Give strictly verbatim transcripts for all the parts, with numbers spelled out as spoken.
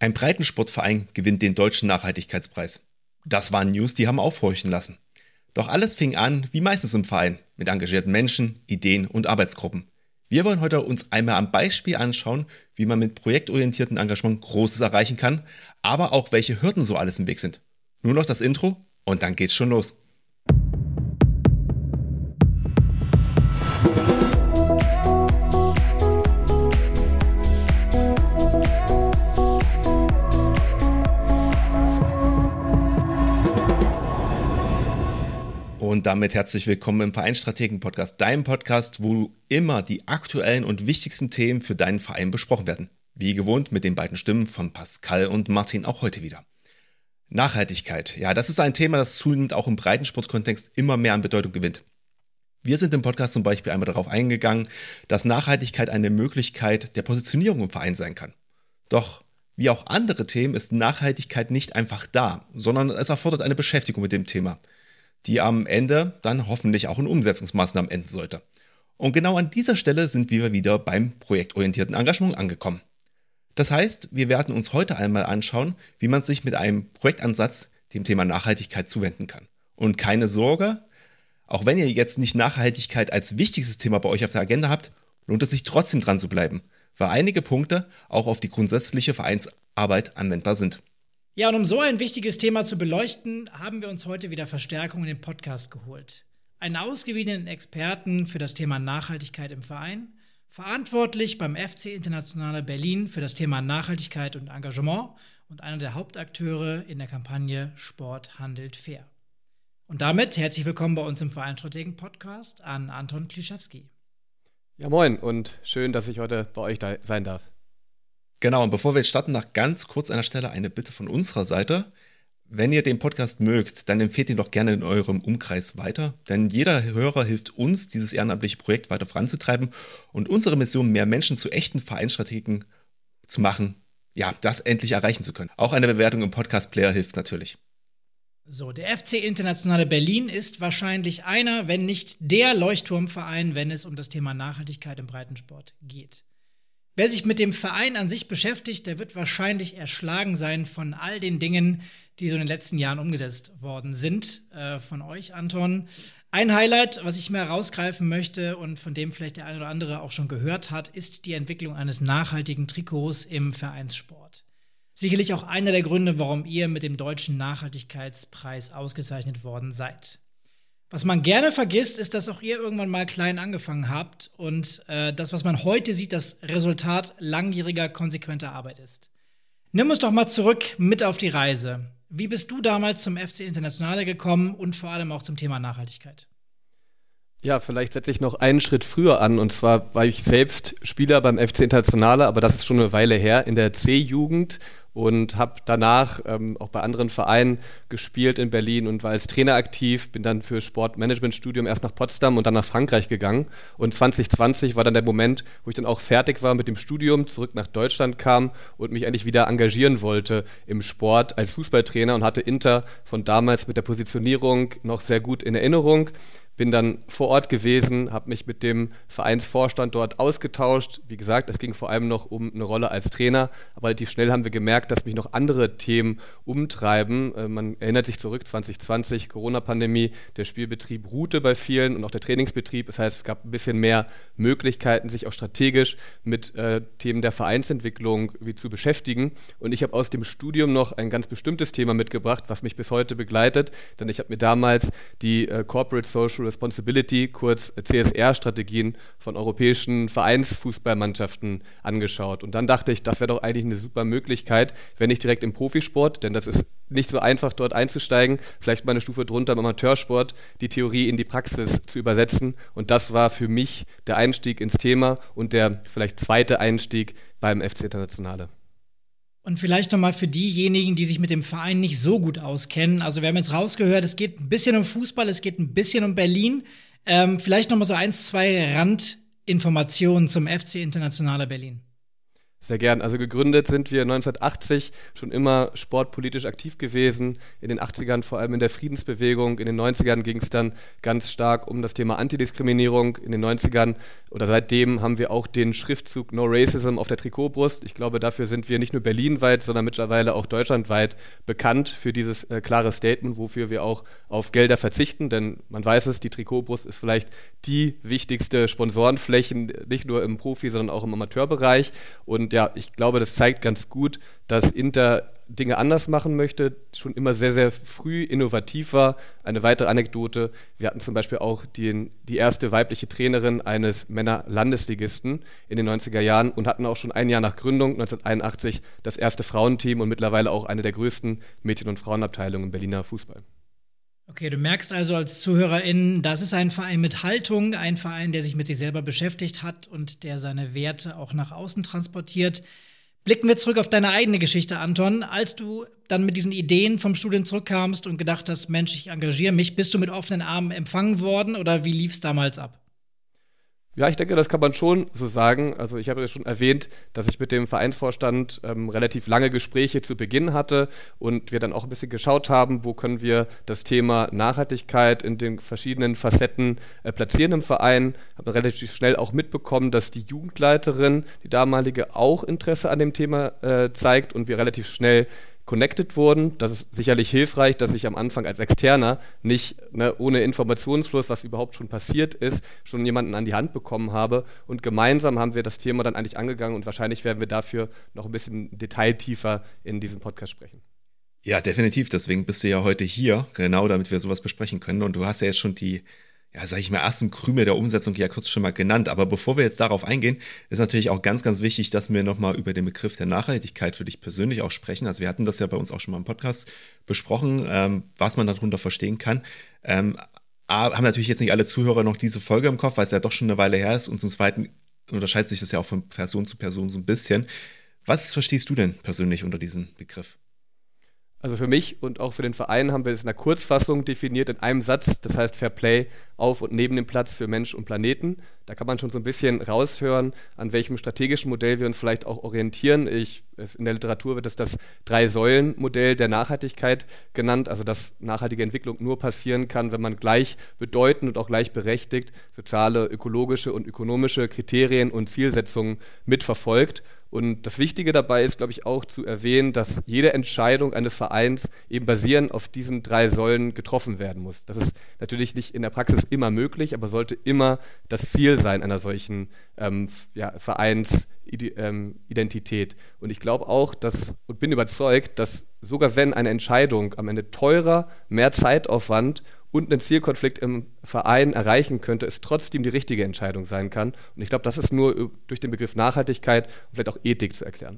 Ein Breitensportverein gewinnt den Deutschen Nachhaltigkeitspreis. Das waren News, die haben aufhorchen lassen. Doch alles fing an, wie meistens im Verein, mit engagierten Menschen, Ideen und Arbeitsgruppen. Wir wollen heute uns einmal am Beispiel anschauen, wie man mit projektorientiertem Engagement Großes erreichen kann, aber auch welche Hürden so alles im Weg sind. Nur noch das Intro und dann geht's schon los. Und damit herzlich willkommen im Vereinsstrategen-Podcast, deinem Podcast, wo immer die aktuellen und wichtigsten Themen für deinen Verein besprochen werden. Wie gewohnt mit den beiden Stimmen von Pascal und Martin auch heute wieder. Nachhaltigkeit, ja, das ist ein Thema, das zunehmend auch im Breitensportkontext immer mehr an Bedeutung gewinnt. Wir sind im Podcast zum Beispiel einmal darauf eingegangen, dass Nachhaltigkeit eine Möglichkeit der Positionierung im Verein sein kann. Doch wie auch andere Themen ist Nachhaltigkeit nicht einfach da, sondern es erfordert eine Beschäftigung mit dem Thema, die am Ende dann hoffentlich auch in Umsetzungsmaßnahmen enden sollte. Und genau an dieser Stelle sind wir wieder beim projektorientierten Engagement angekommen. Das heißt, wir werden uns heute einmal anschauen, wie man sich mit einem Projektansatz dem Thema Nachhaltigkeit zuwenden kann. Und keine Sorge, auch wenn ihr jetzt nicht Nachhaltigkeit als wichtigstes Thema bei euch auf der Agenda habt, lohnt es sich trotzdem dran zu bleiben, weil einige Punkte auch auf die grundsätzliche Vereinsarbeit anwendbar sind. Ja, und um so ein wichtiges Thema zu beleuchten, haben wir uns heute wieder Verstärkung in den Podcast geholt. Einen ausgewiesenen Experten für das Thema Nachhaltigkeit im Verein, verantwortlich beim F C Internationale Berlin für das Thema Nachhaltigkeit und Engagement und einer der Hauptakteure in der Kampagne Sport handelt fair. Und damit herzlich willkommen bei uns im Vereinsstrategen-Podcast an Anton Klischewski. Ja, moin und schön, dass ich heute bei euch da sein darf. Genau, und bevor wir jetzt starten, noch ganz kurz an der Stelle eine Bitte von unserer Seite. Wenn ihr den Podcast mögt, dann empfehlt ihn doch gerne in eurem Umkreis weiter, denn jeder Hörer hilft uns, dieses ehrenamtliche Projekt weiter voranzutreiben und unsere Mission, mehr Menschen zu echten Vereinsstrategen zu machen, ja, das endlich erreichen zu können. Auch eine Bewertung im Podcast-Player hilft natürlich. So, der F C Internationale Berlin ist wahrscheinlich einer, wenn nicht der Leuchtturmverein, wenn es um das Thema Nachhaltigkeit im Breitensport geht. Wer sich mit dem Verein an sich beschäftigt, der wird wahrscheinlich erschlagen sein von all den Dingen, die so in den letzten Jahren umgesetzt worden sind. Äh, von euch, Anton. Ein Highlight, was ich mir herausgreifen möchte und von dem vielleicht der eine oder andere auch schon gehört hat, ist die Entwicklung eines nachhaltigen Trikots im Vereinssport. Sicherlich auch einer der Gründe, warum ihr mit dem Deutschen Nachhaltigkeitspreis ausgezeichnet worden seid. Was man gerne vergisst, ist, dass auch ihr irgendwann mal klein angefangen habt und äh, das, was man heute sieht, das Resultat langjähriger, konsequenter Arbeit ist. Nimm uns doch mal zurück mit auf die Reise. Wie bist du damals zum F C Internationale gekommen und vor allem auch zum Thema Nachhaltigkeit? Ja, vielleicht setze ich noch einen Schritt früher an, und zwar war ich selbst Spieler beim F C Internationale, aber das ist schon eine Weile her, in der C-Jugend und habe danach ähm, auch bei anderen Vereinen gespielt in Berlin und war als Trainer aktiv, bin dann für Sportmanagementstudium erst nach Potsdam und dann nach Frankreich gegangen und zwanzig zwanzig war dann der Moment, wo ich dann auch fertig war mit dem Studium, zurück nach Deutschland kam und mich endlich wieder engagieren wollte im Sport als Fußballtrainer und hatte Inter von damals mit der Positionierung noch sehr gut in Erinnerung. Bin dann vor Ort gewesen, habe mich mit dem Vereinsvorstand dort ausgetauscht. Wie gesagt, es ging vor allem noch um eine Rolle als Trainer, aber relativ schnell haben wir gemerkt, dass mich noch andere Themen umtreiben. Äh, man erinnert sich zurück, zwanzig zwanzig, Corona-Pandemie, der Spielbetrieb ruhte bei vielen und auch der Trainingsbetrieb. Das heißt, es gab ein bisschen mehr Möglichkeiten, sich auch strategisch mit äh, Themen der Vereinsentwicklung wie zu beschäftigen. Und ich habe aus dem Studium noch ein ganz bestimmtes Thema mitgebracht, was mich bis heute begleitet. Denn ich habe mir damals die äh, Corporate Social Responsibility, kurz C S R-Strategien von europäischen Vereinsfußballmannschaften angeschaut. Und dann dachte ich, das wäre doch eigentlich eine super Möglichkeit, wenn nicht direkt im Profisport, denn das ist nicht so einfach, dort einzusteigen, vielleicht mal eine Stufe drunter im Amateursport, die Theorie in die Praxis zu übersetzen. Und das war für mich der Einstieg ins Thema und der vielleicht zweite Einstieg beim F C Internationale. Und vielleicht nochmal für diejenigen, die sich mit dem Verein nicht so gut auskennen. Also wir haben jetzt rausgehört, es geht ein bisschen um Fußball, es geht ein bisschen um Berlin. Ähm, vielleicht nochmal so eins, zwei Randinformationen zum F C Internationale Berlin. Sehr gern. Also gegründet sind wir neunzehnhundertachtzig, schon immer sportpolitisch aktiv gewesen, in den achtzigern vor allem in der Friedensbewegung, in den neunzigern ging es dann ganz stark um das Thema Antidiskriminierung, in den neunzigern oder seitdem haben wir auch den Schriftzug No Racism auf der Trikotbrust. Ich glaube, dafür sind wir nicht nur berlinweit, sondern mittlerweile auch deutschlandweit bekannt für dieses äh, klare Statement, wofür wir auch auf Gelder verzichten, denn man weiß es, die Trikotbrust ist vielleicht die wichtigste Sponsorenfläche, nicht nur im Profi, sondern auch im Amateurbereich und ja, ich glaube, das zeigt ganz gut, dass Inter Dinge anders machen möchte, schon immer sehr, sehr früh innovativ war. Eine weitere Anekdote, wir hatten zum Beispiel auch die, die erste weibliche Trainerin eines Männer-Landesligisten in den neunziger Jahren und hatten auch schon ein Jahr nach Gründung, neunzehnhunderteinundachtzig, das erste Frauenteam und mittlerweile auch eine der größten Mädchen- und Frauenabteilungen im Berliner Fußball. Okay, du merkst also als ZuhörerInnen, das ist ein Verein mit Haltung, ein Verein, der sich mit sich selber beschäftigt hat und der seine Werte auch nach außen transportiert. Blicken wir zurück auf deine eigene Geschichte, Anton. Als du dann mit diesen Ideen vom Studium zurückkamst und gedacht hast, Mensch, ich engagiere mich, bist du mit offenen Armen empfangen worden oder wie lief es damals ab? Ja, ich denke, das kann man schon so sagen. Also ich habe ja schon erwähnt, dass ich mit dem Vereinsvorstand ähm, relativ lange Gespräche zu Beginn hatte und wir dann auch ein bisschen geschaut haben, wo können wir das Thema Nachhaltigkeit in den verschiedenen Facetten äh, platzieren im Verein. Habe relativ schnell auch mitbekommen, dass die Jugendleiterin, die damalige, auch Interesse an dem Thema äh, zeigt und wir relativ schnell connected wurden. Das ist sicherlich hilfreich, dass ich am Anfang als Externer nicht ne, ohne Informationsfluss, was überhaupt schon passiert ist, schon jemanden an die Hand bekommen habe. Und gemeinsam haben wir das Thema dann eigentlich angegangen und wahrscheinlich werden wir dafür noch ein bisschen detailtiefer in diesem Podcast sprechen. Ja, definitiv. Deswegen bist du ja heute hier, genau damit wir sowas besprechen können. Und du hast ja jetzt schon die, ja, sag ich mal, ersten Krümel der Umsetzung ja kurz schon mal genannt. Aber bevor wir jetzt darauf eingehen, ist natürlich auch ganz, ganz wichtig, dass wir nochmal über den Begriff der Nachhaltigkeit für dich persönlich auch sprechen. Also wir hatten das ja bei uns auch schon mal im Podcast besprochen, ähm, was man darunter verstehen kann. Ähm, haben natürlich jetzt nicht alle Zuhörer noch diese Folge im Kopf, weil es ja doch schon eine Weile her ist. Und zum Zweiten unterscheidet sich das ja auch von Person zu Person so ein bisschen. Was verstehst du denn persönlich unter diesem Begriff? Also für mich und auch für den Verein haben wir es in einer Kurzfassung definiert in einem Satz, das heißt Fair Play auf und neben dem Platz für Mensch und Planeten. Da kann man schon so ein bisschen raushören, an welchem strategischen Modell wir uns vielleicht auch orientieren. Ich, es, in der Literatur wird es das Drei-Säulen-Modell der Nachhaltigkeit genannt, also dass nachhaltige Entwicklung nur passieren kann, wenn man gleichbedeutend und auch gleichberechtigt soziale, ökologische und ökonomische Kriterien und Zielsetzungen mitverfolgt. Und das Wichtige dabei ist, glaube ich, auch zu erwähnen, dass jede Entscheidung eines Vereins eben basierend auf diesen drei Säulen getroffen werden muss. Das ist natürlich nicht in der Praxis immer möglich, aber sollte immer das Ziel sein einer solchen ähm, ja, Vereinsidentität. Und ich glaube auch, dass und bin überzeugt, dass sogar wenn eine Entscheidung am Ende teurer, mehr Zeitaufwand und einen Zielkonflikt im Verein erreichen könnte, es trotzdem die richtige Entscheidung sein kann. Und ich glaube, das ist nur durch den Begriff Nachhaltigkeit und vielleicht auch Ethik zu erklären.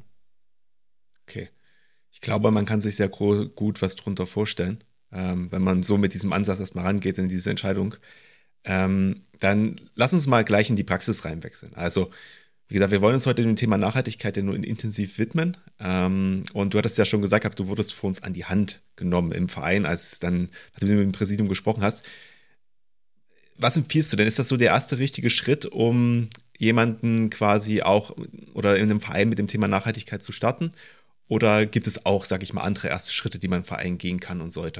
Okay. Ich glaube, man kann sich sehr gut was drunter vorstellen, ähm, wenn man so mit diesem Ansatz erstmal rangeht in diese Entscheidung. Ähm, dann lass uns mal gleich in die Praxis reinwechseln. Also, wie gesagt, wir wollen uns heute dem Thema Nachhaltigkeit ja nur intensiv widmen. Ähm, und du hattest ja schon gesagt, du wurdest vor uns an die Hand genommen im Verein, als dann, als du mit dem Präsidium gesprochen hast. Was empfiehlst du denn? Ist das so der erste richtige Schritt, um jemanden quasi auch oder in einem Verein mit dem Thema Nachhaltigkeit zu starten? Oder gibt es auch, sag ich mal, andere erste Schritte, die man im Verein gehen kann und sollte?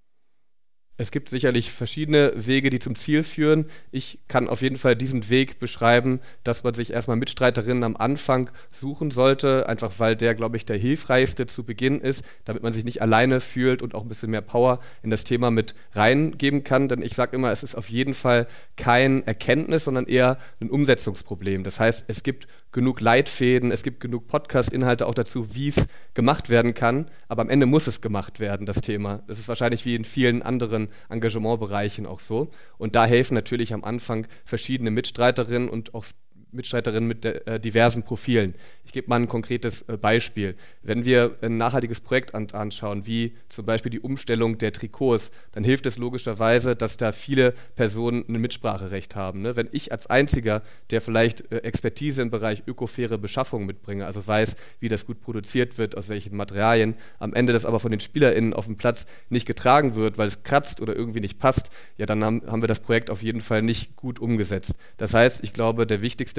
Es gibt sicherlich verschiedene Wege, die zum Ziel führen. Ich kann auf jeden Fall diesen Weg beschreiben, dass man sich erstmal Mitstreiterinnen am Anfang suchen sollte, einfach weil der, glaube ich, der hilfreichste zu Beginn ist, damit man sich nicht alleine fühlt und auch ein bisschen mehr Power in das Thema mit reingeben kann. Denn ich sage immer, es ist auf jeden Fall kein Erkenntnis, sondern eher ein Umsetzungsproblem. Das heißt, es gibt genug Leitfäden, es gibt genug Podcast-Inhalte auch dazu, wie es gemacht werden kann, aber am Ende muss es gemacht werden, das Thema. Das ist wahrscheinlich wie in vielen anderen Engagementbereichen auch so. Und da helfen natürlich am Anfang verschiedene Mitstreiterinnen und auch Mitstreiterinnen mit äh, diversen Profilen. Ich gebe mal ein konkretes äh, Beispiel. Wenn wir ein nachhaltiges Projekt an, anschauen, wie zum Beispiel die Umstellung der Trikots, dann hilft es logischerweise, dass da viele Personen ein Mitspracherecht haben. Ne? Wenn ich als Einziger, der vielleicht äh, Expertise im Bereich ökofaire Beschaffung mitbringe, also weiß, wie das gut produziert wird, aus welchen Materialien, am Ende das aber von den SpielerInnen auf dem Platz nicht getragen wird, weil es kratzt oder irgendwie nicht passt, ja, dann haben, haben wir das Projekt auf jeden Fall nicht gut umgesetzt. Das heißt, ich glaube, der wichtigste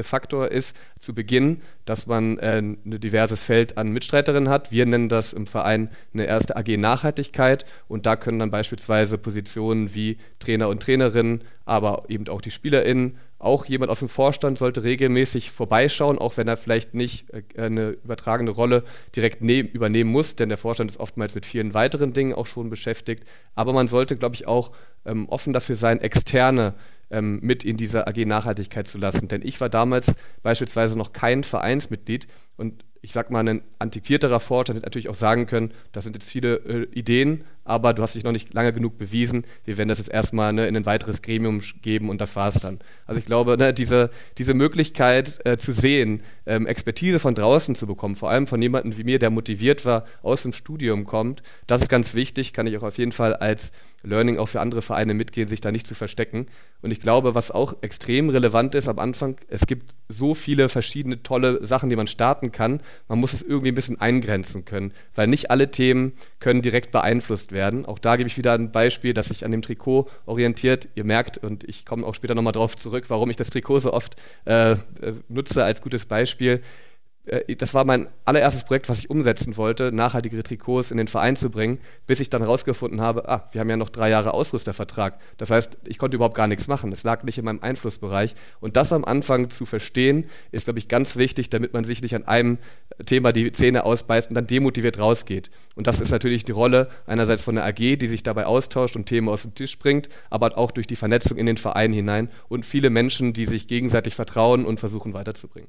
wichtigste Faktor ist zu Beginn, dass man äh, ein diverses Feld an Mitstreiterinnen hat. Wir nennen das im Verein eine erste A G Nachhaltigkeit und da können dann beispielsweise Positionen wie Trainer und Trainerinnen, aber eben auch die SpielerInnen, auch jemand aus dem Vorstand sollte regelmäßig vorbeischauen, auch wenn er vielleicht nicht äh, eine übertragene Rolle direkt ne- übernehmen muss, denn der Vorstand ist oftmals mit vielen weiteren Dingen auch schon beschäftigt. Aber man sollte, glaube ich, auch ähm, offen dafür sein, Externe ähm, mit in diese A G Nachhaltigkeit zu lassen. Denn ich war damals beispielsweise noch kein Vereinsmitglied und ich sag mal, ein antiquierterer Vorstand hätte natürlich auch sagen können, das sind jetzt viele äh, Ideen, aber du hast dich noch nicht lange genug bewiesen, wir werden das jetzt erstmal ne, in ein weiteres Gremium geben und das war's dann. Also ich glaube, ne, diese, diese Möglichkeit äh, zu sehen, ähm, Expertise von draußen zu bekommen, vor allem von jemandem wie mir, der motiviert war, aus dem Studium kommt, das ist ganz wichtig, kann ich auch auf jeden Fall als Learning auch für andere Vereine mitgehen, sich da nicht zu verstecken. Und ich glaube, was auch extrem relevant ist am Anfang, es gibt so viele verschiedene tolle Sachen, die man starten kann, man muss es irgendwie ein bisschen eingrenzen können, weil nicht alle Themen können direkt beeinflusst werden. Auch da gebe ich wieder ein Beispiel, das sich an dem Trikot orientiert. Ihr merkt, und ich komme auch später nochmal drauf zurück, warum ich das Trikot so oft äh, nutze als gutes Beispiel. Das war mein allererstes Projekt, was ich umsetzen wollte, nachhaltigere Trikots in den Verein zu bringen, bis ich dann herausgefunden habe, ah, wir haben ja noch drei Jahre Ausrüstervertrag. Das heißt, ich konnte überhaupt gar nichts machen. Es lag nicht in meinem Einflussbereich. Und das am Anfang zu verstehen, ist, glaube ich, ganz wichtig, damit man sich nicht an einem Thema die Zähne ausbeißt und dann demotiviert rausgeht. Und das ist natürlich die Rolle einerseits von der A G, die sich dabei austauscht und Themen aus dem Tisch bringt, aber auch durch die Vernetzung in den Verein hinein und viele Menschen, die sich gegenseitig vertrauen und versuchen weiterzubringen.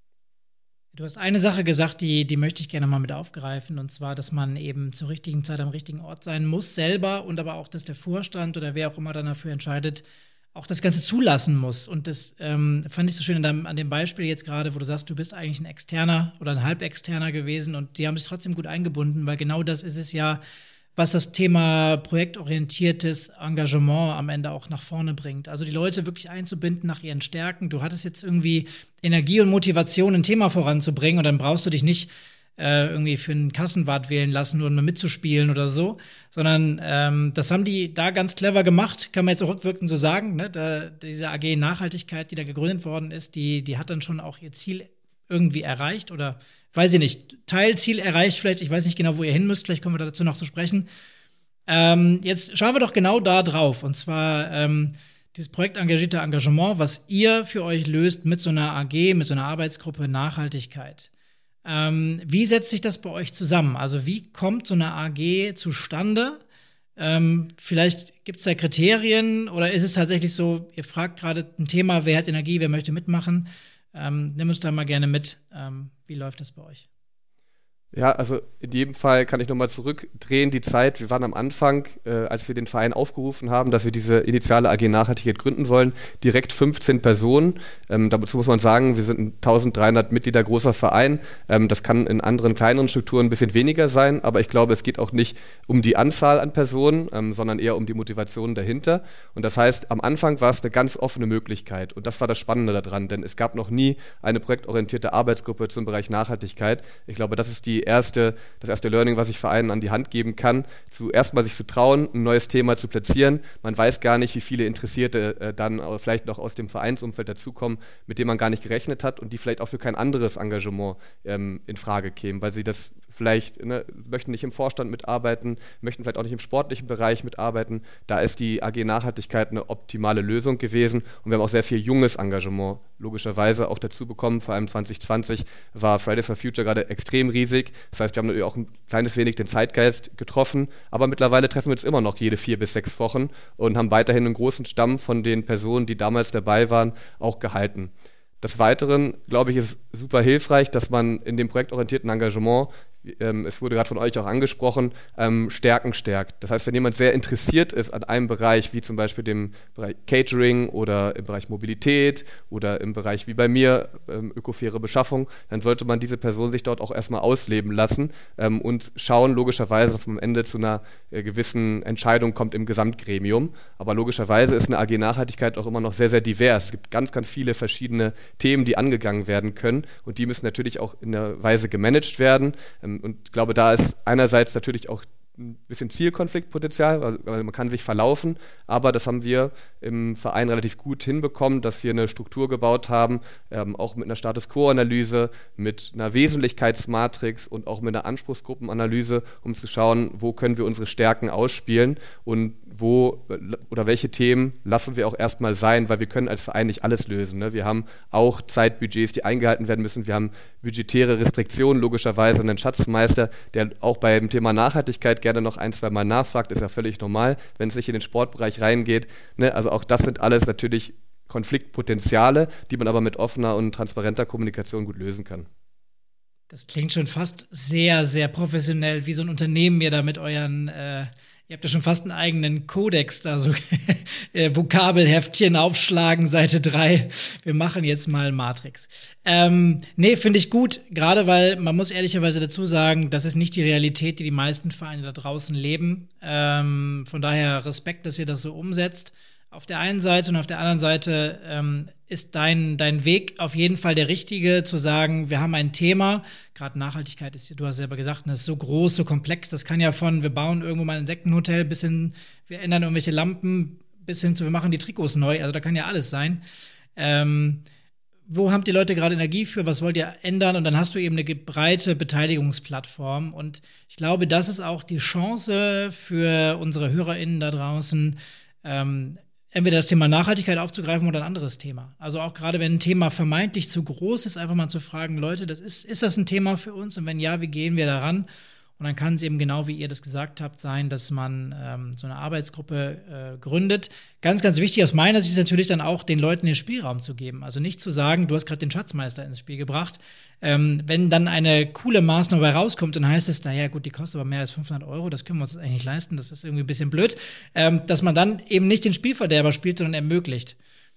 Du hast eine Sache gesagt, die, die möchte ich gerne mal mit aufgreifen, und zwar, dass man eben zur richtigen Zeit am richtigen Ort sein muss, selber, und aber auch, dass der Vorstand oder wer auch immer dann dafür entscheidet, auch das Ganze zulassen muss. Und das ähm, fand ich so schön an dem, an dem Beispiel jetzt gerade, wo du sagst, du bist eigentlich ein Externer oder ein Halbexterner gewesen und die haben sich trotzdem gut eingebunden, weil genau das ist es ja, was das Thema projektorientiertes Engagement am Ende auch nach vorne bringt. Also die Leute wirklich einzubinden nach ihren Stärken. Du hattest jetzt irgendwie Energie und Motivation, ein Thema voranzubringen, und dann brauchst du dich nicht äh, irgendwie für einen Kassenwart wählen lassen, nur um mitzuspielen oder so, sondern ähm, das haben die da ganz clever gemacht, kann man jetzt auch rückwirkend so sagen. Ne? Da, diese A G Nachhaltigkeit, die da gegründet worden ist, die, die hat dann schon auch ihr Ziel irgendwie erreicht oder weiß ich nicht, Teilziel erreicht vielleicht, ich weiß nicht genau, wo ihr hin müsst, vielleicht kommen wir dazu noch zu sprechen. Ähm, jetzt schauen wir doch genau da drauf, und zwar ähm, dieses projektengagierte Engagement, was ihr für euch löst mit so einer A G, mit so einer Arbeitsgruppe Nachhaltigkeit. Ähm, wie setzt sich das bei euch zusammen? Also wie kommt so eine A G zustande? Ähm, vielleicht gibt es da Kriterien, oder ist es tatsächlich so, ihr fragt gerade ein Thema, wer hat Energie, wer möchte mitmachen? Ähm, nimm uns da mal gerne mit. Ähm, wie läuft das bei euch? Ja, also in jedem Fall kann ich nochmal zurückdrehen, die Zeit. Wir waren am Anfang, äh, als wir den Verein aufgerufen haben, dass wir diese initiale A G Nachhaltigkeit gründen wollen, direkt fünfzehn Personen. Ähm, dazu muss man sagen, wir sind ein eintausenddreihundert Mitglieder großer Verein. Ähm, das kann in anderen kleineren Strukturen ein bisschen weniger sein, aber ich glaube, es geht auch nicht um die Anzahl an Personen, ähm, sondern eher um die Motivation dahinter. Und das heißt, am Anfang war es eine ganz offene Möglichkeit, und das war das Spannende daran, denn es gab noch nie eine projektorientierte Arbeitsgruppe zum Bereich Nachhaltigkeit. Ich glaube, das ist die erste, das erste Learning, was ich Vereinen an die Hand geben kann, zuerst mal sich zu trauen, ein neues Thema zu platzieren. Man weiß gar nicht, wie viele Interessierte äh, dann vielleicht noch aus dem Vereinsumfeld dazukommen, mit dem man gar nicht gerechnet hat und die vielleicht auch für kein anderes Engagement ähm, in Frage kämen, weil sie das vielleicht, ne, möchten nicht im Vorstand mitarbeiten, möchten vielleicht auch nicht im sportlichen Bereich mitarbeiten. Da ist die A G Nachhaltigkeit eine optimale Lösung gewesen, und wir haben auch sehr viel junges Engagement logischerweise auch dazu bekommen. Vor allem zwanzig zwanzig war Fridays for Future gerade extrem riesig. Das heißt, wir haben natürlich auch ein kleines wenig den Zeitgeist getroffen, aber mittlerweile treffen wir uns immer noch jede vier bis sechs Wochen und haben weiterhin einen großen Stamm von den Personen, die damals dabei waren, auch gehalten. Des Weiteren, glaube ich, ist super hilfreich, dass man in dem projektorientierten Engagement, ähm, es wurde gerade von euch auch angesprochen, ähm, Stärken stärkt. Das heißt, wenn jemand sehr interessiert ist an einem Bereich, wie zum Beispiel dem Bereich Catering oder im Bereich Mobilität oder im Bereich wie bei mir ähm, ökofaire Beschaffung, dann sollte man diese Person sich dort auch erstmal ausleben lassen ähm, und schauen logischerweise, dass man am Ende zu einer äh, gewissen Entscheidung kommt im Gesamtgremium. Aber logischerweise ist eine A G Nachhaltigkeit auch immer noch sehr, sehr divers. Es gibt ganz, ganz viele verschiedene Themen, die angegangen werden können, und die müssen natürlich auch in einer Weise gemanagt werden. Und ich glaube, da ist einerseits natürlich auch ein bisschen Zielkonfliktpotenzial, weil man kann sich verlaufen, aber das haben wir im Verein relativ gut hinbekommen, dass wir eine Struktur gebaut haben, ähm, auch mit einer Status-Quo-Analyse, mit einer Wesentlichkeitsmatrix und auch mit einer Anspruchsgruppenanalyse, um zu schauen, wo können wir unsere Stärken ausspielen und wo oder welche Themen lassen wir auch erstmal sein, weil wir können als Verein nicht alles lösen. Ne? Wir haben auch Zeitbudgets, die eingehalten werden müssen. Wir haben budgetäre Restriktionen, logischerweise einen Schatzmeister, der auch beim Thema Nachhaltigkeit gerne noch ein, zwei Mal nachfragt, ist ja völlig normal, wenn es nicht in den Sportbereich reingeht. Ne? Also auch das sind alles natürlich Konfliktpotenziale, die man aber mit offener und transparenter Kommunikation gut lösen kann. Das klingt schon fast sehr, sehr professionell, wie so ein Unternehmen ihr da mit euren äh Ihr habt ja schon fast einen eigenen Kodex da, so äh, Vokabelheftchen aufschlagen, Seite drei. Wir machen jetzt mal Matrix. Ähm, nee, finde ich gut, gerade weil man muss ehrlicherweise dazu sagen, das ist nicht die Realität, die die meisten Vereine da draußen leben. Ähm, von daher Respekt, dass ihr das so umsetzt. Auf der einen Seite und auf der anderen Seite ähm, ist dein, dein Weg auf jeden Fall der richtige, zu sagen, wir haben ein Thema, gerade Nachhaltigkeit ist, du hast selber gesagt, das ist so groß, so komplex, das kann ja von, wir bauen irgendwo mal ein Insektenhotel bis hin, wir ändern irgendwelche Lampen, bis hin zu, wir machen die Trikots neu, also da kann ja alles sein. Ähm, wo habt ihr Leute gerade Energie für, was wollt ihr ändern? Und dann hast du eben eine breite Beteiligungsplattform und ich glaube, das ist auch die Chance für unsere HörerInnen da draußen, ähm, entweder das Thema Nachhaltigkeit aufzugreifen oder ein anderes Thema. Also auch gerade, wenn ein Thema vermeintlich zu groß ist, einfach mal zu fragen, Leute, das ist, ist das ein Thema für uns? Und wenn ja, wie gehen wir daran? Und dann kann es eben genau, wie ihr das gesagt habt, sein, dass man ähm, so eine Arbeitsgruppe äh, gründet. Ganz, ganz wichtig aus meiner Sicht ist natürlich dann auch, den Leuten den Spielraum zu geben. Also nicht zu sagen, du hast gerade den Schatzmeister ins Spiel gebracht. Ähm, wenn dann eine coole Maßnahme dabei rauskommt, dann heißt es, naja gut, die kostet aber mehr als fünfhundert Euro, das können wir uns eigentlich nicht leisten, das ist irgendwie ein bisschen blöd. Ähm, dass man dann eben nicht den Spielverderber spielt, sondern ermöglicht.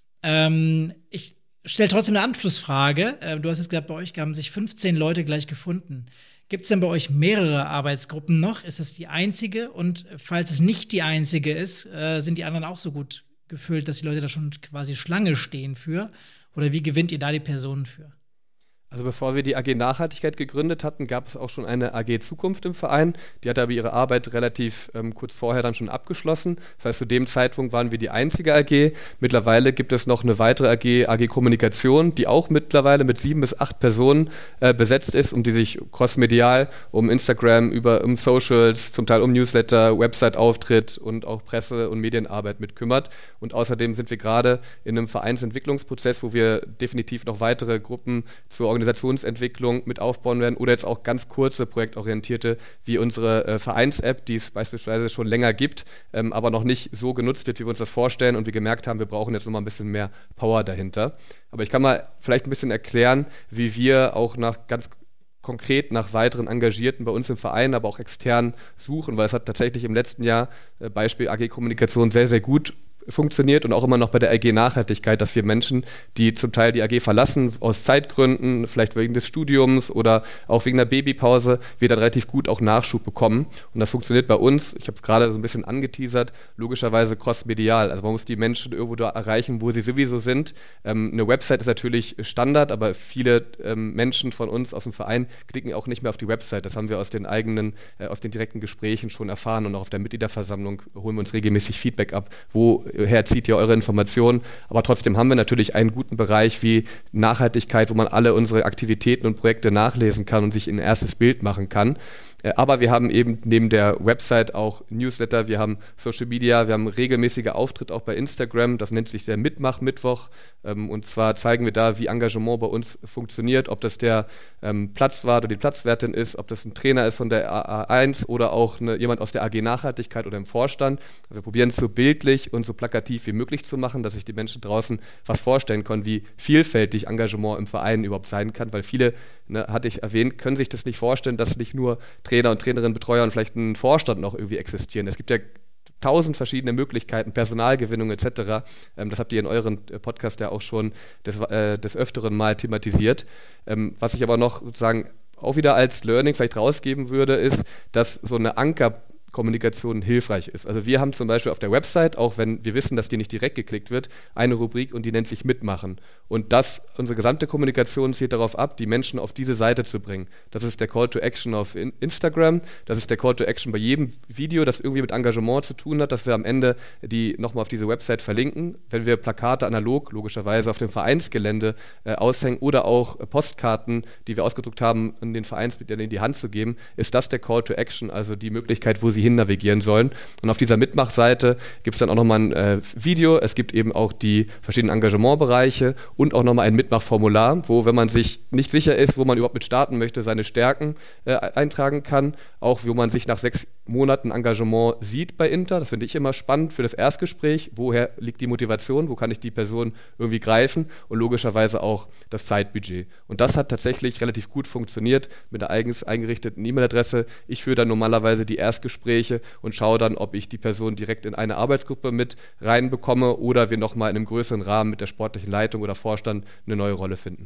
Ähm, ich stelle trotzdem eine Anschlussfrage. Äh, du hast jetzt gesagt, bei euch haben sich fünfzehn Leute gleich gefunden. Gibt es denn bei euch mehrere Arbeitsgruppen noch? Ist das die einzige? Und falls es nicht die einzige ist, äh, sind die anderen auch so gut gefüllt, dass die Leute da schon quasi Schlange stehen für? Oder wie gewinnt ihr da die Personen für? Also bevor wir die A G Nachhaltigkeit gegründet hatten, gab es auch schon eine A G Zukunft im Verein. Die hat aber ihre Arbeit relativ ähm, kurz vorher dann schon abgeschlossen. Das heißt, zu dem Zeitpunkt waren wir die einzige A G. Mittlerweile gibt es noch eine weitere A G, A G Kommunikation, die auch mittlerweile mit sieben bis acht Personen äh, besetzt ist, um die sich crossmedial um Instagram, über um Socials, zum Teil um Newsletter, Website-Auftritt und auch Presse- und Medienarbeit mit kümmert. Und außerdem sind wir gerade in einem Vereinsentwicklungsprozess, wo wir definitiv noch weitere Gruppen zur Organisation Organisationsentwicklung mit aufbauen werden oder jetzt auch ganz kurze projektorientierte wie unsere äh, Vereins-App, die es beispielsweise schon länger gibt, ähm, aber noch nicht so genutzt wird, wie wir uns das vorstellen und wir gemerkt haben, wir brauchen jetzt nochmal ein bisschen mehr Power dahinter. Aber ich kann mal vielleicht ein bisschen erklären, wie wir auch nach ganz konkret nach weiteren Engagierten bei uns im Verein, aber auch extern suchen, weil es hat tatsächlich im letzten Jahr, äh, Beispiel A G Kommunikation, sehr, sehr gut funktioniert und auch immer noch bei der A G Nachhaltigkeit, dass wir Menschen, die zum Teil die A G verlassen, aus Zeitgründen, vielleicht wegen des Studiums oder auch wegen der Babypause, wir dann relativ gut auch Nachschub bekommen. Und das funktioniert bei uns, ich habe es gerade so ein bisschen angeteasert, logischerweise crossmedial. Also man muss die Menschen irgendwo da erreichen, wo sie sowieso sind. Ähm, eine Website ist natürlich Standard, aber viele ähm, Menschen von uns aus dem Verein klicken auch nicht mehr auf die Website. Das haben wir aus den eigenen, äh, aus den direkten Gesprächen schon erfahren und auch auf der Mitgliederversammlung holen wir uns regelmäßig Feedback ab, wo her zieht ihr eure Informationen, aber trotzdem haben wir natürlich einen guten Bereich wie Nachhaltigkeit, wo man alle unsere Aktivitäten und Projekte nachlesen kann und sich ein erstes Bild machen kann. Aber wir haben eben neben der Website auch Newsletter, wir haben Social Media, wir haben regelmäßige Auftritte auch bei Instagram, das nennt sich der Mitmach-Mittwoch und zwar zeigen wir da, wie Engagement bei uns funktioniert, ob das der Platzwart oder die Platzwärtin ist, ob das ein Trainer ist von der A eins oder auch eine, jemand aus der A G Nachhaltigkeit oder im Vorstand. Wir probieren es so bildlich und so plakativ wie möglich zu machen, dass sich die Menschen draußen was vorstellen können, wie vielfältig Engagement im Verein überhaupt sein kann, weil viele, ne, hatte ich erwähnt, können sich das nicht vorstellen, dass nicht nur Trainer und Trainerinnen, Betreuer und vielleicht ein Vorstand noch irgendwie existieren. Es gibt ja tausend verschiedene Möglichkeiten, Personalgewinnung et cetera. Ähm, das habt ihr in euren Podcast ja auch schon des, äh, des Öfteren mal thematisiert. Ähm, was ich aber noch sozusagen auch wieder als Learning vielleicht rausgeben würde, ist, dass so eine Anker Kommunikation hilfreich ist. Also wir haben zum Beispiel auf der Website, auch wenn wir wissen, dass die nicht direkt geklickt wird, eine Rubrik und die nennt sich Mitmachen. Und das, unsere gesamte Kommunikation zielt darauf ab, die Menschen auf diese Seite zu bringen. Das ist der Call to Action auf Instagram, das ist der Call to Action bei jedem Video, das irgendwie mit Engagement zu tun hat, dass wir am Ende die nochmal auf diese Website verlinken. Wenn wir Plakate analog, logischerweise auf dem Vereinsgelände äh, aushängen oder auch äh, Postkarten, die wir ausgedruckt haben, in den Vereinsmitgliedern in die Hand zu geben, ist das der Call to Action, also die Möglichkeit, wo sie hin navigieren sollen. Und auf dieser Mitmachseite gibt es dann auch nochmal ein äh, Video. Es gibt eben auch die verschiedenen Engagementbereiche und auch nochmal ein Mitmachformular, wo, wenn man sich nicht sicher ist, wo man überhaupt mit starten möchte, seine Stärken äh, eintragen kann. Auch wo man sich nach sechs Monaten Engagement sieht bei Inter. Das finde ich immer spannend für das Erstgespräch. Woher liegt die Motivation? Wo kann ich die Person irgendwie greifen? Und logischerweise auch das Zeitbudget. Und das hat tatsächlich relativ gut funktioniert mit der eigens eingerichteten E-Mail-Adresse. Ich führe dann normalerweise die Erstgespräche und schaue dann, ob ich die Person direkt in eine Arbeitsgruppe mit reinbekomme oder wir nochmal in einem größeren Rahmen mit der sportlichen Leitung oder Vorstand eine neue Rolle finden.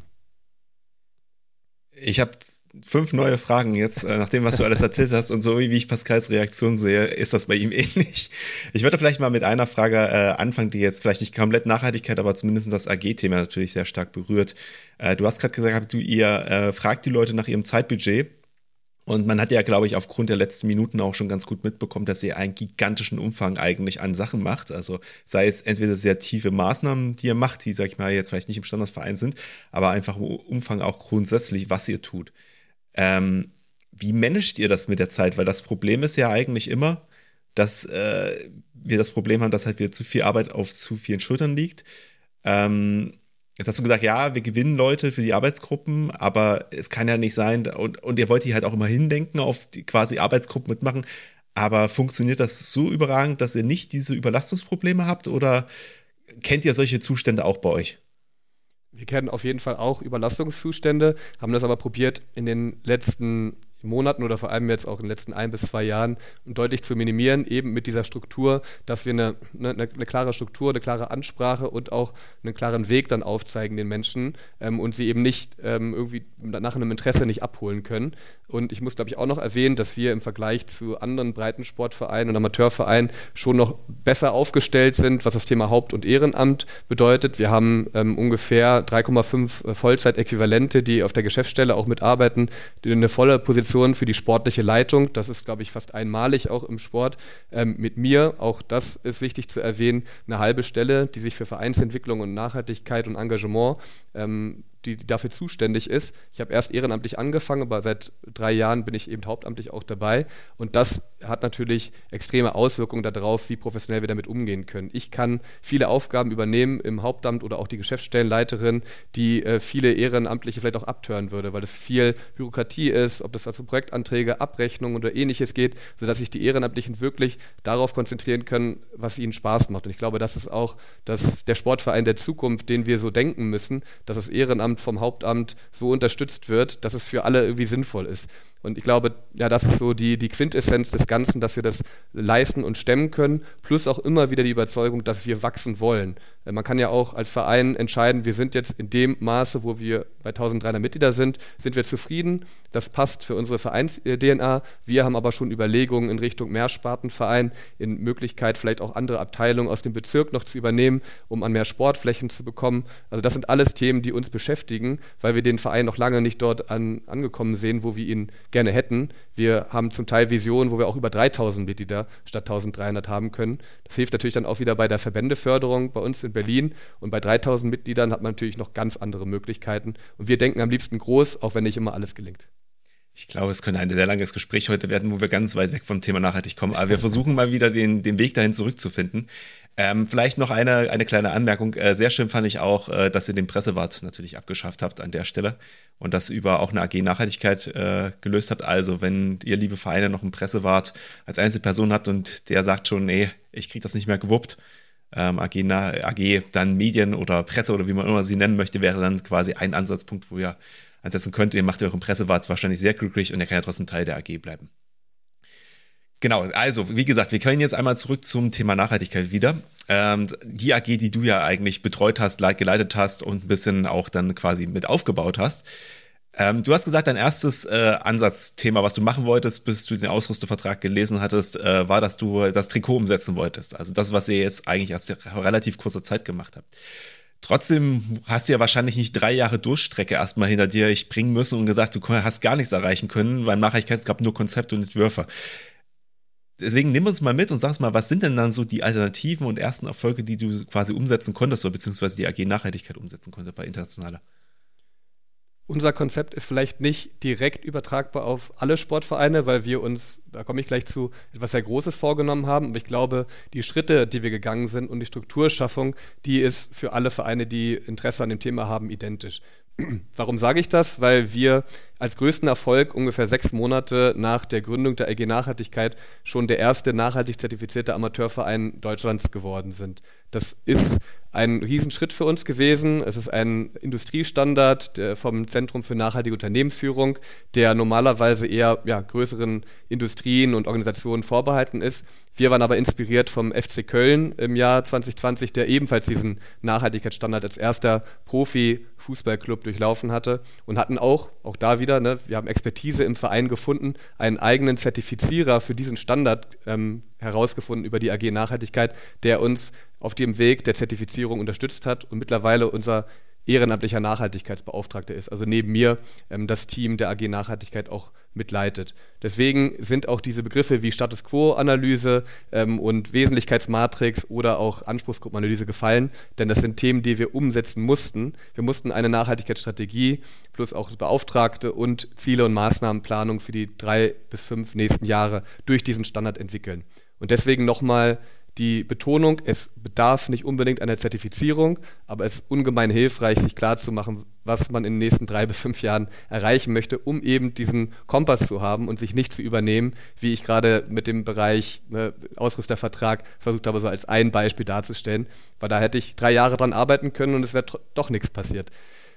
Ich habe fünf neue Fragen jetzt, äh, nach dem, was du alles erzählt hast, und so wie ich Pascals Reaktion sehe, ist das bei ihm ähnlich. Ich würde vielleicht mal mit einer Frage äh, anfangen, die jetzt vielleicht nicht komplett Nachhaltigkeit, aber zumindest das A G-Thema natürlich sehr stark berührt. Äh, du hast gerade gesagt, du ihr äh, fragt die Leute nach ihrem Zeitbudget. Und man hat ja, glaube ich, aufgrund der letzten Minuten auch schon ganz gut mitbekommen, dass ihr einen gigantischen Umfang eigentlich an Sachen macht. Also sei es entweder sehr tiefe Maßnahmen, die ihr macht, die, sag ich mal, jetzt vielleicht nicht im Standardverein sind, aber einfach im Umfang auch grundsätzlich, was ihr tut. Ähm, wie managt ihr das mit der Zeit? Weil das Problem ist ja eigentlich immer, dass äh, wir das Problem haben, dass halt wieder zu viel Arbeit auf zu vielen Schultern liegt. Ähm, Jetzt hast du gesagt, ja, wir gewinnen Leute für die Arbeitsgruppen, aber es kann ja nicht sein, und, und ihr wollt die halt auch immer hindenken, auf die quasi Arbeitsgruppen mitmachen, aber funktioniert das so überragend, dass ihr nicht diese Überlastungsprobleme habt, oder kennt ihr solche Zustände auch bei euch? Wir kennen auf jeden Fall auch Überlastungszustände, haben das aber probiert in den letzten Monaten oder vor allem jetzt auch in den letzten ein bis zwei Jahren deutlich zu minimieren, eben mit dieser Struktur, dass wir eine, eine, eine klare Struktur, eine klare Ansprache und auch einen klaren Weg dann aufzeigen den Menschen ähm, und sie eben nicht ähm, irgendwie nach einem Interesse nicht abholen können. Und ich muss, glaube ich, auch noch erwähnen, dass wir im Vergleich zu anderen Breitensportvereinen und Amateurvereinen schon noch besser aufgestellt sind, was das Thema Haupt- und Ehrenamt bedeutet. Wir haben ähm, ungefähr drei Komma fünf Vollzeitäquivalente, die auf der Geschäftsstelle auch mitarbeiten, die eine volle Position für die sportliche Leitung. Das ist, glaube ich, fast einmalig auch im Sport. Ähm, mit mir, auch das ist wichtig zu erwähnen, eine halbe Stelle, die sich für Vereinsentwicklung und Nachhaltigkeit und Engagement ähm, die dafür zuständig ist. Ich habe erst ehrenamtlich angefangen, aber seit drei Jahren bin ich eben hauptamtlich auch dabei. Und das hat natürlich extreme Auswirkungen darauf, wie professionell wir damit umgehen können. Ich kann viele Aufgaben übernehmen im Hauptamt oder auch die Geschäftsstellenleiterin, die äh, viele Ehrenamtliche vielleicht auch abtören würde, weil es viel Bürokratie ist, ob das also Projektanträge, Abrechnungen oder ähnliches geht, sodass sich die Ehrenamtlichen wirklich darauf konzentrieren können, was ihnen Spaß macht. Und ich glaube, das ist auch das, der Sportverein der Zukunft, den wir so denken müssen, dass das Ehrenamt vom Hauptamt so unterstützt wird, dass es für alle irgendwie sinnvoll ist. Und ich glaube, ja, das ist so die, die Quintessenz des Ganzen, dass wir das leisten und stemmen können, plus auch immer wieder die Überzeugung, dass wir wachsen wollen. Man kann ja auch als Verein entscheiden, wir sind jetzt in dem Maße, wo wir bei dreizehnhundert Mitglieder sind, sind wir zufrieden, das passt für unsere Vereins-D N A. Wir haben aber schon Überlegungen in Richtung Mehrspartenverein, in Möglichkeit vielleicht auch andere Abteilungen aus dem Bezirk noch zu übernehmen, um an mehr Sportflächen zu bekommen. Also das sind alles Themen, die uns beschäftigen, weil wir den Verein noch lange nicht dort an, angekommen sehen, wo wir ihn gerne hätten. Wir haben zum Teil Visionen, wo wir auch über dreitausend Mitglieder statt dreizehnhundert haben können. Das hilft natürlich dann auch wieder bei der Verbändeförderung bei uns in Berlin. Und bei dreitausend Mitgliedern hat man natürlich noch ganz andere Möglichkeiten. Und wir denken am liebsten groß, auch wenn nicht immer alles gelingt. Ich glaube, es könnte ein sehr langes Gespräch heute werden, wo wir ganz weit weg vom Thema nachhaltig kommen. Aber wir versuchen mal wieder den, den Weg dahin zurückzufinden. Ähm, vielleicht noch eine, eine kleine Anmerkung. Äh, sehr schön fand ich auch, äh, dass ihr den Pressewart natürlich abgeschafft habt an der Stelle und das über auch eine A G Nachhaltigkeit äh, gelöst habt. Also wenn ihr, liebe Vereine, noch einen Pressewart als Einzelperson habt und der sagt schon, nee, ich krieg das nicht mehr gewuppt, ähm, A G, A G dann Medien oder Presse oder wie man immer sie nennen möchte, wäre dann quasi ein Ansatzpunkt, wo ihr ansetzen könnt. Ihr macht euren Pressewart wahrscheinlich sehr glücklich und er kann ja trotzdem Teil der A G bleiben. Genau, also wie gesagt, wir können jetzt einmal zurück zum Thema Nachhaltigkeit wieder. Ähm, die A G, die du ja eigentlich betreut hast, geleitet hast und ein bisschen auch dann quasi mit aufgebaut hast. Ähm, du hast gesagt, dein erstes äh, Ansatzthema, was du machen wolltest, bis du den Ausrüstervertrag gelesen hattest, äh, war, dass du das Trikot umsetzen wolltest. Also das, was ihr jetzt eigentlich erst relativ kurzer Zeit gemacht habt. Trotzdem hast du ja wahrscheinlich nicht drei Jahre Durchstrecke erstmal hinter dir bringen müssen und gesagt, du hast gar nichts erreichen können, weil im Nachhaltigkeit es gab nur Konzepte und Entwürfe. Deswegen nimm uns mal mit und sag mal, was sind denn dann so die Alternativen und ersten Erfolge, die du quasi umsetzen konntest, oder beziehungsweise die A G Nachhaltigkeit umsetzen konnte bei Internationaler? Unser Konzept ist vielleicht nicht direkt übertragbar auf alle Sportvereine, weil wir uns, da komme ich gleich zu, etwas sehr Großes vorgenommen haben. Aber ich glaube, die Schritte, die wir gegangen sind und die Strukturschaffung, die ist für alle Vereine, die Interesse an dem Thema haben, identisch. Warum sage ich das? Weil wir als größten Erfolg ungefähr sechs Monate nach der Gründung der A G Nachhaltigkeit schon der erste nachhaltig zertifizierte Amateurverein Deutschlands geworden sind. Das ist ein Riesenschritt für uns gewesen. Es ist ein Industriestandard der vom Zentrum für nachhaltige Unternehmensführung, der normalerweise eher ja, größeren Industrien und Organisationen vorbehalten ist. Wir waren aber inspiriert vom F C Köln im Jahr zwanzig zwanzig, der ebenfalls diesen Nachhaltigkeitsstandard als erster Profi-Fußballclub durchlaufen hatte und hatten auch, auch da wieder, ne, wir haben Expertise im Verein gefunden, einen eigenen Zertifizierer für diesen Standard ähm, herausgefunden über die A G Nachhaltigkeit, der uns auf dem Weg der Zertifizierung unterstützt hat und mittlerweile unser ehrenamtlicher Nachhaltigkeitsbeauftragter ist, also neben mir ähm, das Team der A G Nachhaltigkeit auch mitleitet. Deswegen sind auch diese Begriffe wie Status Quo-Analyse ähm, und Wesentlichkeitsmatrix oder auch Anspruchsgruppenanalyse gefallen, denn das sind Themen, die wir umsetzen mussten. Wir mussten eine Nachhaltigkeitsstrategie plus auch Beauftragte und Ziele- und Maßnahmenplanung für die drei bis fünf nächsten Jahre durch diesen Standard entwickeln. Und deswegen nochmal die Betonung, es bedarf nicht unbedingt einer Zertifizierung, aber es ist ungemein hilfreich, sich klarzumachen, was man in den nächsten drei bis fünf Jahren erreichen möchte, um eben diesen Kompass zu haben und sich nicht zu übernehmen, wie ich gerade mit dem Bereich ne, Ausrüstervertrag versucht habe, so als ein Beispiel darzustellen, weil da hätte ich drei Jahre dran arbeiten können und es wäre tr- doch nichts passiert.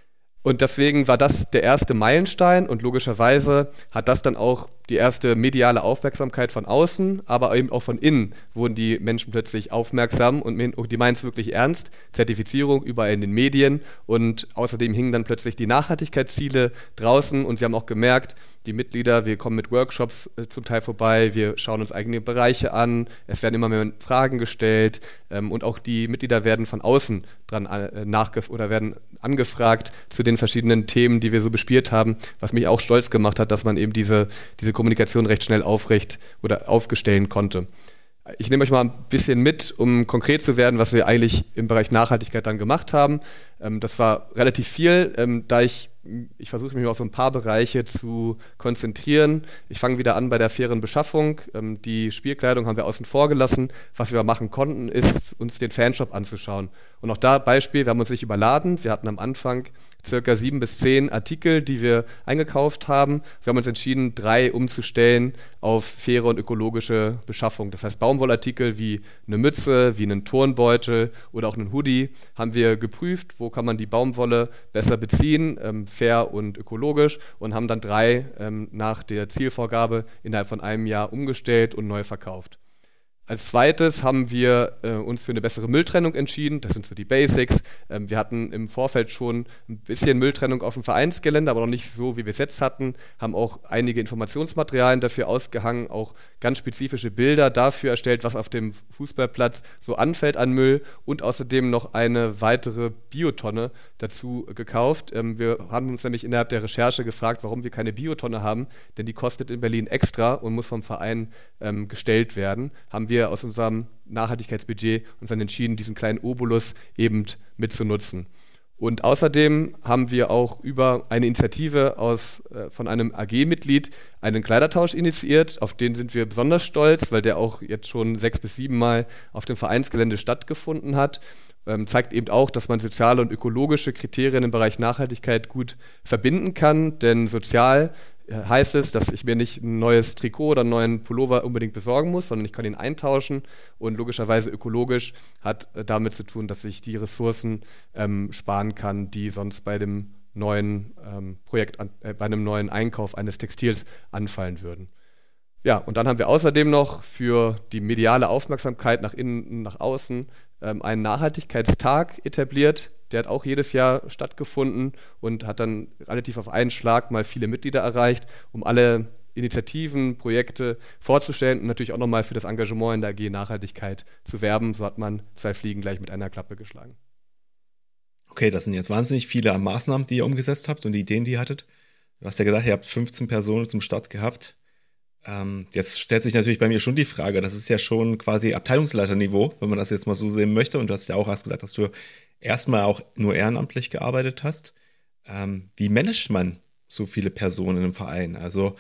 Und deswegen war das der erste Meilenstein und logischerweise hat das dann auch die erste mediale Aufmerksamkeit von außen, aber eben auch von innen wurden die Menschen plötzlich aufmerksam und die meinen es wirklich ernst. Zertifizierung überall in den Medien und außerdem hingen dann plötzlich die Nachhaltigkeitsziele draußen und sie haben auch gemerkt, die Mitglieder, wir kommen mit Workshops äh, zum Teil vorbei, wir schauen uns eigene Bereiche an, es werden immer mehr Fragen gestellt ähm, und auch die Mitglieder werden von außen dran äh, nachgef- oder werden angefragt zu den verschiedenen Themen, die wir so bespielt haben, was mich auch stolz gemacht hat, dass man eben diese, diese Kommunikation recht schnell aufrecht oder aufstellen konnte. Ich nehme euch mal ein bisschen mit, um konkret zu werden, was wir eigentlich im Bereich Nachhaltigkeit dann gemacht haben. Ähm, das war relativ viel, ähm, da ich Ich versuche mich auf so ein paar Bereiche zu konzentrieren. Ich fange wieder an bei der fairen Beschaffung. Ähm, die Spielkleidung haben wir außen vor gelassen. Was wir machen konnten, ist, uns den Fanshop anzuschauen. Und auch da Beispiel, wir haben uns nicht überladen. Wir hatten am Anfang circa sieben bis zehn Artikel, die wir eingekauft haben. Wir haben uns entschieden, drei umzustellen auf faire und ökologische Beschaffung. Das heißt, Baumwollartikel wie eine Mütze, wie einen Turnbeutel oder auch einen Hoodie haben wir geprüft, wo kann man die Baumwolle besser beziehen, ähm, fair und ökologisch und haben dann drei ähm, nach der Zielvorgabe innerhalb von einem Jahr umgestellt und neu verkauft. Als zweites haben wir äh, uns für eine bessere Mülltrennung entschieden. Das sind so die Basics. Ähm, wir hatten im Vorfeld schon ein bisschen Mülltrennung auf dem Vereinsgelände, aber noch nicht so, wie wir es jetzt hatten. Haben auch einige Informationsmaterialien dafür ausgehangen, auch ganz spezifische Bilder dafür erstellt, was auf dem Fußballplatz so anfällt an Müll und außerdem noch eine weitere Biotonne dazu gekauft. Ähm, wir haben uns nämlich innerhalb der Recherche gefragt, warum wir keine Biotonne haben, denn die kostet in Berlin extra und muss vom Verein ähm, gestellt werden. Haben wir aus unserem Nachhaltigkeitsbudget uns dann entschieden, diesen kleinen Obolus eben mitzunutzen. Und außerdem haben wir auch über eine Initiative aus, äh, von einem A G-Mitglied einen Kleidertausch initiiert. Auf den sind wir besonders stolz, weil der auch jetzt schon sechs bis sieben Mal auf dem Vereinsgelände stattgefunden hat. Ähm, zeigt eben auch, dass man soziale und ökologische Kriterien im Bereich Nachhaltigkeit gut verbinden kann, denn sozial heißt es, dass ich mir nicht ein neues Trikot oder einen neuen Pullover unbedingt besorgen muss, sondern ich kann ihn eintauschen und logischerweise ökologisch hat äh, damit zu tun, dass ich die Ressourcen ähm, sparen kann, die sonst bei dem neuen ähm, Projekt, an, äh, bei einem neuen Einkauf eines Textils anfallen würden. Ja, und dann haben wir außerdem noch für die mediale Aufmerksamkeit nach innen und nach außen ähm, einen Nachhaltigkeitstag etabliert. der hat auch jedes Jahr stattgefunden und hat dann relativ auf einen Schlag mal viele Mitglieder erreicht, um alle Initiativen, Projekte vorzustellen und natürlich auch nochmal für das Engagement in der A G Nachhaltigkeit zu werben. So hat man zwei Fliegen gleich mit einer Klappe geschlagen. Okay, das sind jetzt wahnsinnig viele Maßnahmen, die ihr umgesetzt habt und die Ideen, die ihr hattet. Du hast ja gesagt, ihr habt fünfzehn Personen zum Start gehabt. Ähm, jetzt stellt sich natürlich bei mir schon die Frage, das ist ja schon quasi Abteilungsleiterniveau, wenn man das jetzt mal so sehen möchte. Und du hast ja auch erst gesagt, dass du erstmal auch nur ehrenamtlich gearbeitet hast. Ähm, wie managt man so viele Personen im Verein? Also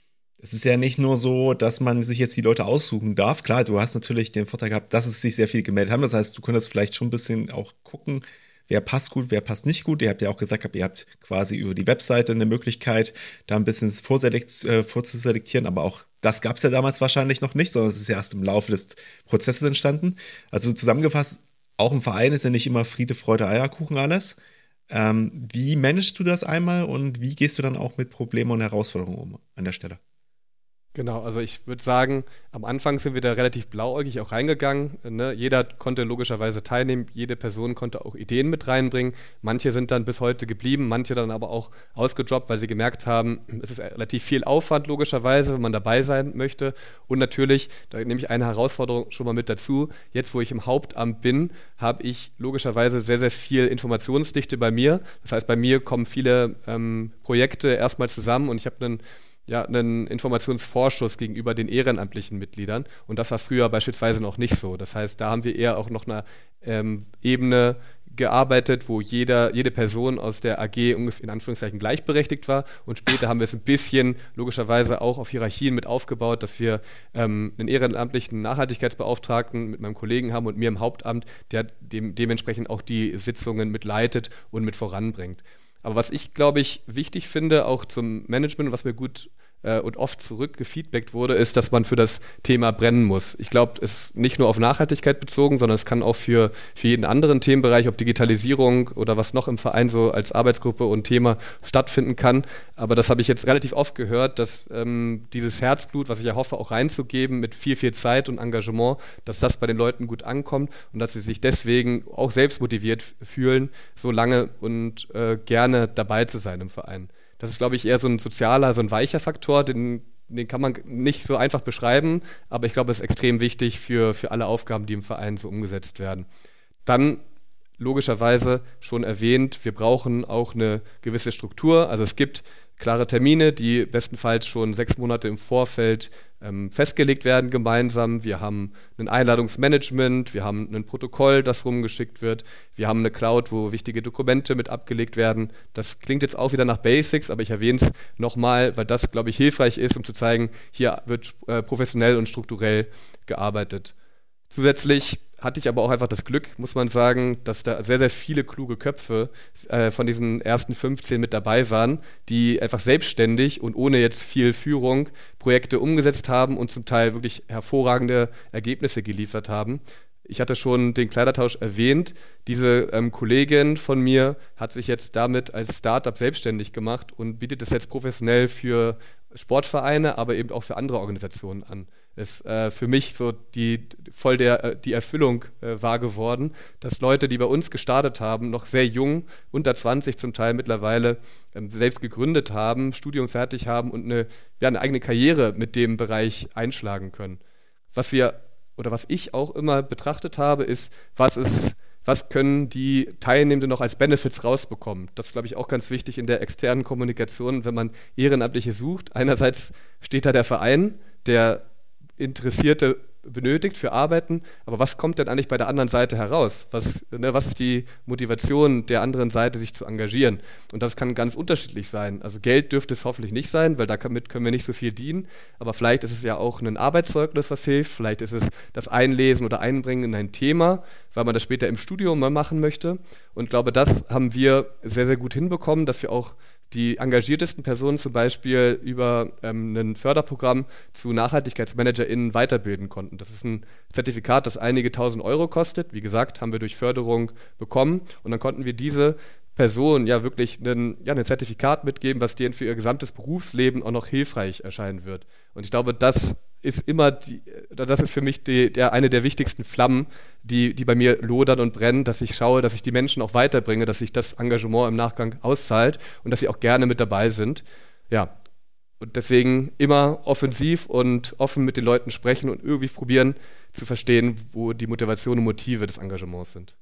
es ist ja nicht nur so, dass man sich jetzt die Leute aussuchen darf. Klar, du hast natürlich den Vorteil gehabt, dass es sich sehr viele gemeldet haben. Das heißt, du könntest vielleicht schon ein bisschen auch gucken, wer passt gut, wer passt nicht gut. Ihr habt ja auch gesagt, ihr habt quasi über die Webseite eine Möglichkeit, da ein bisschen vorselekt, äh, vorzuselektieren. Aber auch das gab es ja damals wahrscheinlich noch nicht, sondern es ist ja erst im Laufe des Prozesses entstanden. Also zusammengefasst, auch im Verein ist ja nicht immer Friede, Freude, Eierkuchen alles. Ähm, wie managst du das einmal und wie gehst du dann auch mit Problemen und Herausforderungen um an der Stelle? Genau, also ich würde sagen, am Anfang sind wir da relativ blauäugig auch reingegangen. Ne? Jeder konnte logischerweise teilnehmen, jede Person konnte auch Ideen mit reinbringen. Manche sind dann bis heute geblieben, manche dann aber auch ausgedroppt, weil sie gemerkt haben, es ist relativ viel Aufwand logischerweise, wenn man dabei sein möchte. Und natürlich, da nehme ich eine Herausforderung schon mal mit dazu, jetzt wo ich im Hauptamt bin, habe ich logischerweise sehr, sehr viel Informationsdichte bei mir. Das heißt, bei mir kommen viele ähm, Projekte erstmal zusammen und ich habe einen ja, einen Informationsvorschuss gegenüber den ehrenamtlichen Mitgliedern und das war früher beispielsweise noch nicht so. Das heißt, da haben wir eher auch noch eine ähm, Ebene gearbeitet, wo jeder, jede Person aus der A G ungefähr in Anführungszeichen gleichberechtigt war und später haben wir es ein bisschen logischerweise auch auf Hierarchien mit aufgebaut, dass wir ähm, einen ehrenamtlichen Nachhaltigkeitsbeauftragten mit meinem Kollegen haben und mir im Hauptamt, der dem, dementsprechend auch die Sitzungen mitleitet und mit voranbringt. Aber was ich, glaube ich, wichtig finde, auch zum Management und was mir gut äh, und oft zurückgefeedbackt wurde, ist, dass man für das Thema brennen muss. Ich glaube, es ist nicht nur auf Nachhaltigkeit bezogen, sondern es kann auch für, für jeden anderen Themenbereich, ob Digitalisierung oder was noch im Verein so als Arbeitsgruppe und Thema stattfinden kann. Aber das habe ich jetzt relativ oft gehört, dass ähm, dieses Herzblut, was ich ja hoffe, auch reinzugeben mit viel, viel Zeit und Engagement, dass das bei den Leuten gut ankommt und dass sie sich deswegen auch selbst motiviert fühlen, so lange und äh, gerne dabei zu sein im Verein. Das ist, glaube ich, eher so ein sozialer, so ein weicher Faktor, den, den kann man nicht so einfach beschreiben, aber ich glaube, es ist extrem wichtig für, für alle Aufgaben, die im Verein so umgesetzt werden. Dann logischerweise schon erwähnt, wir brauchen auch eine gewisse Struktur, also es gibt klare Termine, die bestenfalls schon sechs Monate im Vorfeld ähm, festgelegt werden gemeinsam. Wir haben ein Einladungsmanagement, wir haben ein Protokoll, das rumgeschickt wird. Wir haben eine Cloud, wo wichtige Dokumente mit abgelegt werden. Das klingt jetzt auch wieder nach Basics, aber ich erwähne es nochmal, weil das, glaube ich, hilfreich ist, um zu zeigen, hier wird äh, professionell und strukturell gearbeitet. Zusätzlich hatte ich aber auch einfach das Glück, muss man sagen, dass da sehr, sehr viele kluge Köpfe äh, von diesen ersten fünfzehn mit dabei waren, die einfach selbstständig und ohne jetzt viel Führung Projekte umgesetzt haben und zum Teil wirklich hervorragende Ergebnisse geliefert haben. Ich hatte schon den Kleidertausch erwähnt. Diese ähm, Kollegin von mir hat sich jetzt damit als Startup selbstständig gemacht und bietet es jetzt professionell für Sportvereine, aber eben auch für andere Organisationen an. Ist äh, für mich so die voll der äh, die Erfüllung äh, wahr geworden, dass Leute, die bei uns gestartet haben, noch sehr jung, unter zwanzig zum Teil mittlerweile, ähm, selbst gegründet haben, Studium fertig haben und eine, ja, eine eigene Karriere mit dem Bereich einschlagen können. Was wir oder was ich auch immer betrachtet habe, ist, was ist Was können die Teilnehmenden noch als Benefits rausbekommen? Das ist, glaube ich, auch ganz wichtig in der externen Kommunikation, wenn man Ehrenamtliche sucht. Einerseits steht da der Verein, der Interessierte benötigt für Arbeiten, aber was kommt denn eigentlich bei der anderen Seite heraus? Was, ne, was ist die Motivation der anderen Seite, sich zu engagieren? Und das kann ganz unterschiedlich sein. Also Geld dürfte es hoffentlich nicht sein, weil damit können wir nicht so viel dienen, aber vielleicht ist es ja auch ein Arbeitszeugnis, was hilft, vielleicht ist es das Einlesen oder Einbringen in ein Thema, weil man das später im Studium mal machen möchte. Und ich glaube, das haben wir sehr, sehr gut hinbekommen, dass wir auch die engagiertesten Personen zum Beispiel über ähm, ein Förderprogramm zu NachhaltigkeitsmanagerInnen weiterbilden konnten. Das ist ein Zertifikat, das einige tausend Euro kostet. Wie gesagt, haben wir durch Förderung bekommen. Und dann konnten wir diese Personen ja wirklich ein, ja, ein Zertifikat mitgeben, was denen für ihr gesamtes Berufsleben auch noch hilfreich erscheinen wird. Und ich glaube, das ist immer die, das ist für mich die, der, eine der wichtigsten Flammen, die, die bei mir lodern und brennen, dass ich schaue, dass ich die Menschen auch weiterbringe, dass sich das Engagement im Nachgang auszahlt und dass sie auch gerne mit dabei sind. Ja, und deswegen immer offensiv und offen mit den Leuten sprechen und irgendwie probieren zu verstehen, wo die Motivation und Motive des Engagements sind.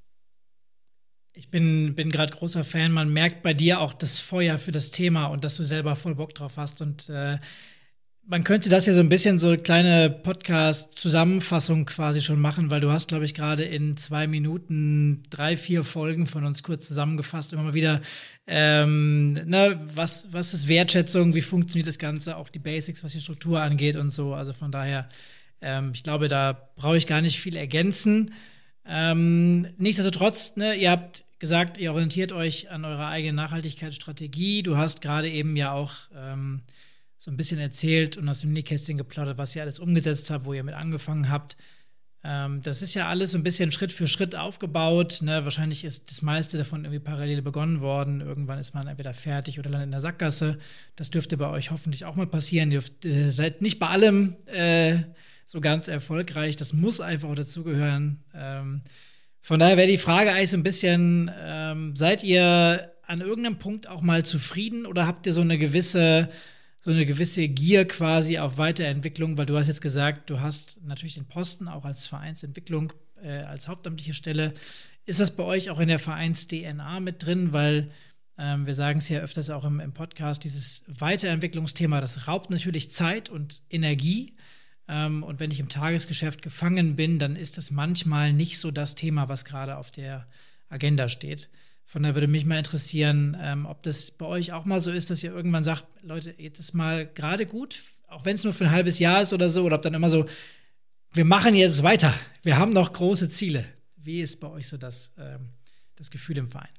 Ich bin, bin gerade großer Fan. Man merkt bei dir auch das Feuer für das Thema und dass du selber voll Bock drauf hast. Und äh, man könnte das ja so ein bisschen so eine kleine Podcast-Zusammenfassung quasi schon machen, weil du hast, glaube ich, gerade in zwei Minuten drei, vier Folgen von uns kurz zusammengefasst. Immer mal wieder, ähm, ne, was, was ist Wertschätzung, wie funktioniert das Ganze, auch die Basics, was die Struktur angeht und so. Also von daher, ähm, ich glaube, da brauche ich gar nicht viel ergänzen. Ähm, nichtsdestotrotz, ne, ihr habt gesagt, ihr orientiert euch an eurer eigenen Nachhaltigkeitsstrategie. Du hast gerade eben ja auch ähm, so ein bisschen erzählt und aus dem Nähkästchen geplaudert, was ihr alles umgesetzt habt, wo ihr mit angefangen habt. Ähm, das ist ja alles so ein bisschen Schritt für Schritt aufgebaut. Ne? Wahrscheinlich ist das meiste davon irgendwie parallel begonnen worden. Irgendwann ist man entweder fertig oder landet in der Sackgasse. Das dürfte bei euch hoffentlich auch mal passieren. Ihr dürft, äh, seid nicht bei allem äh, so ganz erfolgreich. Das muss einfach auch dazugehören. Ähm, von daher wäre die Frage eigentlich so ein bisschen, ähm, seid ihr an irgendeinem Punkt auch mal zufrieden oder habt ihr so eine gewisse, so eine gewisse Gier quasi auf Weiterentwicklung? Weil du hast jetzt gesagt, du hast natürlich den Posten auch als Vereinsentwicklung, äh, als hauptamtliche Stelle. Ist das bei euch auch in der Vereins-D N A mit drin? Weil ähm, wir sagen es ja öfters auch im, im Podcast, dieses Weiterentwicklungsthema, das raubt natürlich Zeit und Energie. Und wenn ich im Tagesgeschäft gefangen bin, dann ist das manchmal nicht so das Thema, was gerade auf der Agenda steht. Von daher würde mich mal interessieren, ähm, ob das bei euch auch mal so ist, dass ihr irgendwann sagt, Leute, jetzt ist mal gerade gut, auch wenn es nur für ein halbes Jahr ist oder so, oder ob dann immer so, wir machen jetzt weiter, wir haben noch große Ziele. Wie ist bei euch so das, ähm, das Gefühl im Verein?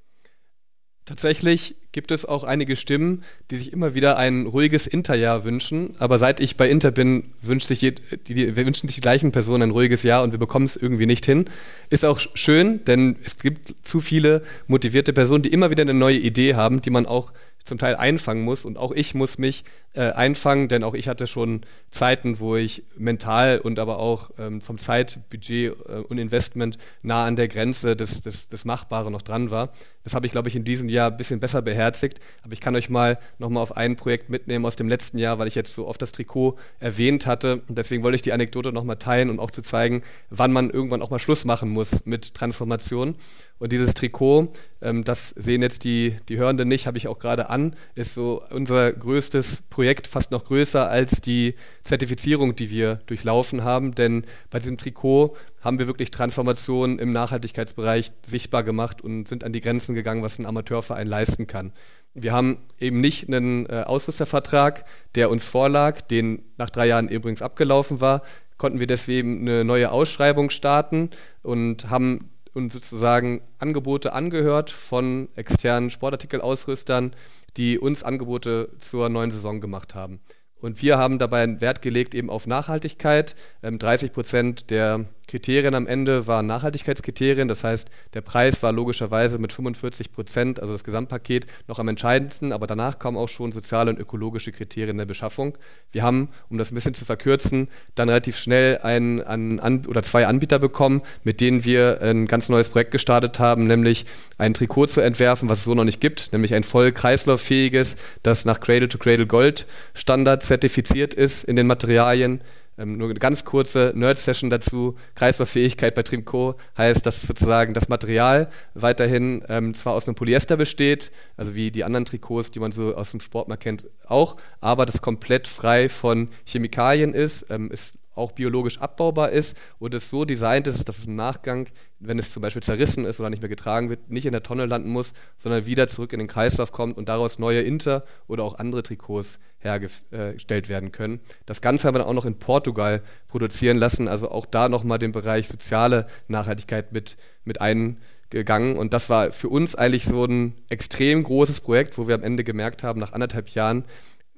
Tatsächlich gibt es auch einige Stimmen, die sich immer wieder ein ruhiges Interjahr wünschen. Aber seit ich bei Inter bin, wünscht sich die, die, wünschen sich die gleichen Personen ein ruhiges Jahr und wir bekommen es irgendwie nicht hin. Ist auch schön, denn es gibt zu viele motivierte Personen, die immer wieder eine neue Idee haben, die man auch zum Teil einfangen muss. Und auch ich muss mich äh, einfangen, denn auch ich hatte schon Zeiten, wo ich mental und aber auch ähm, vom Zeitbudget äh, und Investment nah an der Grenze des, des, des Machbaren noch dran war. Das habe ich, glaube ich, in diesem Jahr ein bisschen besser beherzigt. Aber ich kann euch mal nochmal auf ein Projekt mitnehmen aus dem letzten Jahr, weil ich jetzt so oft das Trikot erwähnt hatte. Und deswegen wollte ich die Anekdote nochmal teilen und auch zu zeigen, wann man irgendwann auch mal Schluss machen muss mit Transformation. Und dieses Trikot, ähm, das sehen jetzt die, die Hörenden nicht, habe ich auch gerade an, ist so unser größtes Projekt, fast noch größer als die Zertifizierung, die wir durchlaufen haben. Denn bei diesem Trikot haben wir wirklich Transformationen im Nachhaltigkeitsbereich sichtbar gemacht und sind an die Grenzen gegangen, was ein Amateurverein leisten kann. Wir haben eben nicht einen äh, Ausrüstervertrag, der uns vorlag, den nach drei Jahren übrigens abgelaufen war, konnten wir deswegen eine neue Ausschreibung starten und haben und sozusagen Angebote angehört von externen Sportartikelausrüstern, die uns Angebote zur neuen Saison gemacht haben. Und wir haben dabei einen Wert gelegt eben auf Nachhaltigkeit. Ähm, dreißig Prozent der Kriterien am Ende waren Nachhaltigkeitskriterien. Das heißt, der Preis war logischerweise mit fünfundvierzig Prozent, also das Gesamtpaket, noch am entscheidendsten. Aber danach kamen auch schon soziale und ökologische Kriterien der Beschaffung. Wir haben, um das ein bisschen zu verkürzen, dann relativ schnell einen, einen an, oder zwei Anbieter bekommen, mit denen wir ein ganz neues Projekt gestartet haben, nämlich ein Trikot zu entwerfen, was es so noch nicht gibt, nämlich ein voll kreislauffähiges, das nach Cradle-to-Cradle-Gold-Standard zertifiziert ist in den Materialien. Ähm, nur eine ganz kurze Nerd-Session dazu. Kreislauffähigkeit bei Trikot heißt, dass sozusagen das Material weiterhin ähm, zwar aus einem Polyester besteht, also wie die anderen Trikots, die man so aus dem Sportmarkt kennt, auch, aber das komplett frei von Chemikalien ist, ähm, ist auch biologisch abbaubar ist und es so designt ist, dass es im Nachgang, wenn es zum Beispiel zerrissen ist oder nicht mehr getragen wird, nicht in der Tonne landen muss, sondern wieder zurück in den Kreislauf kommt und daraus neue Inter- oder auch andere Trikots hergestellt werden können. Das Ganze haben wir dann auch noch in Portugal produzieren lassen, also auch da nochmal den Bereich soziale Nachhaltigkeit mit, mit eingegangen und das war für uns eigentlich so ein extrem großes Projekt, wo wir am Ende gemerkt haben, nach anderthalb Jahren,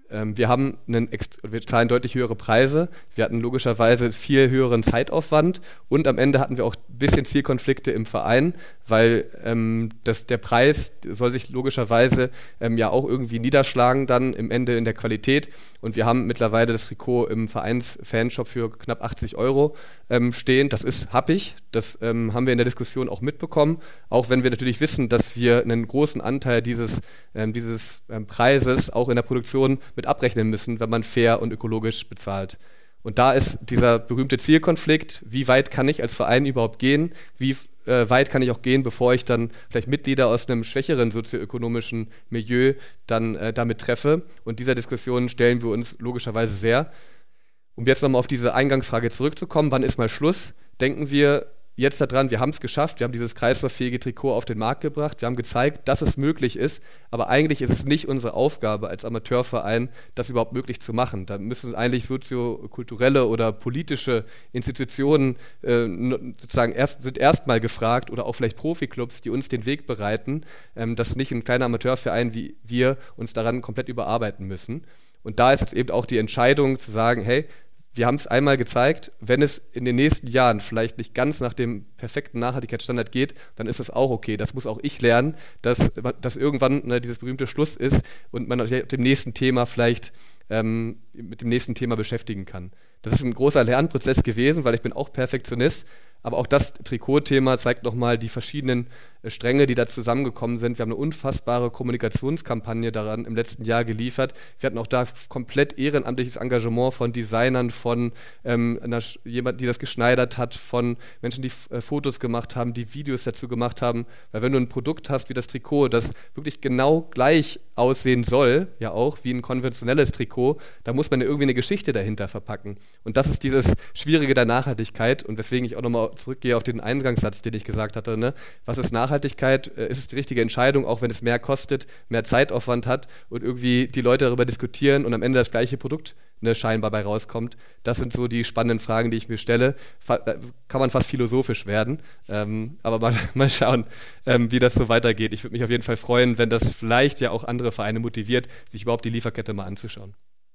ähm, wir haben einen, wir zahlen deutlich höhere Preise, wir hatten logischerweise viel höheren Zeitaufwand und am Ende hatten wir auch ein bisschen Zielkonflikte im Verein, weil ähm, das, der Preis soll sich logischerweise ähm, ja auch irgendwie niederschlagen dann im Ende in der Qualität und wir haben mittlerweile das Trikot im Vereins-Fanshop für knapp achtzig Euro ähm, stehen. Das ist happig, das ähm, haben wir in der Diskussion auch mitbekommen, auch wenn wir natürlich wissen, dass wir einen großen Anteil dieses, ähm, dieses ähm, Preises auch in der Produktion mit abrechnen müssen, wenn man fair und ökologisch bezahlt. Und da ist dieser berühmte Zielkonflikt, wie weit kann ich als Verein überhaupt gehen, wie äh, weit kann ich auch gehen, bevor ich dann vielleicht Mitglieder aus einem schwächeren sozioökonomischen Milieu dann äh, damit treffe. Und dieser Diskussion stellen wir uns logischerweise sehr. Um jetzt nochmal auf diese Eingangsfrage zurückzukommen, wann ist mal Schluss, denken wir jetzt daran, wir haben es geschafft, wir haben dieses kreislauffähige Trikot auf den Markt gebracht, wir haben gezeigt, dass es möglich ist, aber eigentlich ist es nicht unsere Aufgabe als Amateurverein, das überhaupt möglich zu machen. Da müssen eigentlich soziokulturelle oder politische Institutionen äh, sozusagen erst, sind erstmal gefragt oder auch vielleicht Profiklubs, die uns den Weg bereiten, ähm, dass nicht ein kleiner Amateurverein wie wir uns daran komplett überarbeiten müssen. Und da ist jetzt eben auch die Entscheidung zu sagen, hey, wir haben es einmal gezeigt, wenn es in den nächsten Jahren vielleicht nicht ganz nach dem perfekten Nachhaltigkeitsstandard geht, dann ist es auch okay. Das muss auch ich lernen, dass, dass irgendwann ne, dieses berühmte Schluss ist und man mit dem nächsten Thema vielleicht ähm, mit dem nächsten Thema beschäftigen kann. Das ist ein großer Lernprozess gewesen, weil ich bin auch Perfektionist, aber auch das Trikotthema zeigt nochmal die verschiedenen Stränge, die da zusammengekommen sind. Wir haben eine unfassbare Kommunikationskampagne daran im letzten Jahr geliefert. Wir hatten auch da komplett ehrenamtliches Engagement von Designern, von ähm, einer, jemand, die das geschneidert hat, von Menschen, die äh, Fotos gemacht haben, die Videos dazu gemacht haben. Weil wenn du ein Produkt hast wie das Trikot, das wirklich genau gleich aussehen soll, ja auch wie ein konventionelles Trikot, da muss man ja irgendwie eine Geschichte dahinter verpacken. Und das ist dieses Schwierige der Nachhaltigkeit und weswegen ich auch nochmal zurückgehe auf den Eingangssatz, den ich gesagt hatte, ne? Was ist Nachhaltigkeit? Ist es die richtige Entscheidung, auch wenn es mehr kostet, mehr Zeitaufwand hat und irgendwie die Leute darüber diskutieren und am Ende das gleiche Produkt ne, scheinbar bei rauskommt? Das sind so die spannenden Fragen, die ich mir stelle. Fa- kann man fast philosophisch werden, ähm, aber mal, mal schauen, ähm, wie das so weitergeht. Ich würde mich auf jeden Fall freuen, wenn das vielleicht ja auch andere Vereine motiviert, sich überhaupt die Lieferkette mal anzuschauen.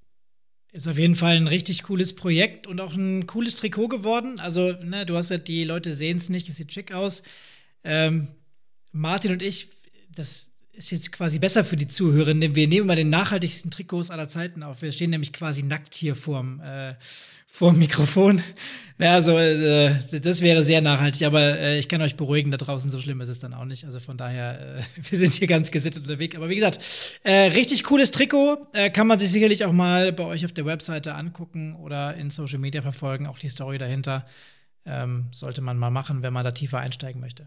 Ist auf jeden Fall ein richtig cooles Projekt und auch ein cooles Trikot geworden. Also, ne, du hast ja, die Leute sehen es nicht, es sieht schick aus. Ähm, Martin und ich, das ist jetzt quasi besser für die Zuhörenden. Wir nehmen mal den nachhaltigsten Trikots aller Zeiten auf. Wir stehen nämlich quasi nackt hier vorm, äh, vorm Mikrofon. Ja, also, äh, das wäre sehr nachhaltig, aber äh, ich kann euch beruhigen, da draußen so schlimm ist es dann auch nicht. Also von daher, äh, wir sind hier ganz gesittet unterwegs. Aber wie gesagt, äh, richtig cooles Trikot, äh, kann man sich sicherlich auch mal bei euch auf der Webseite angucken oder in Social Media verfolgen, auch die Story dahinter. Ähm, sollte man mal machen, wenn man da tiefer einsteigen möchte.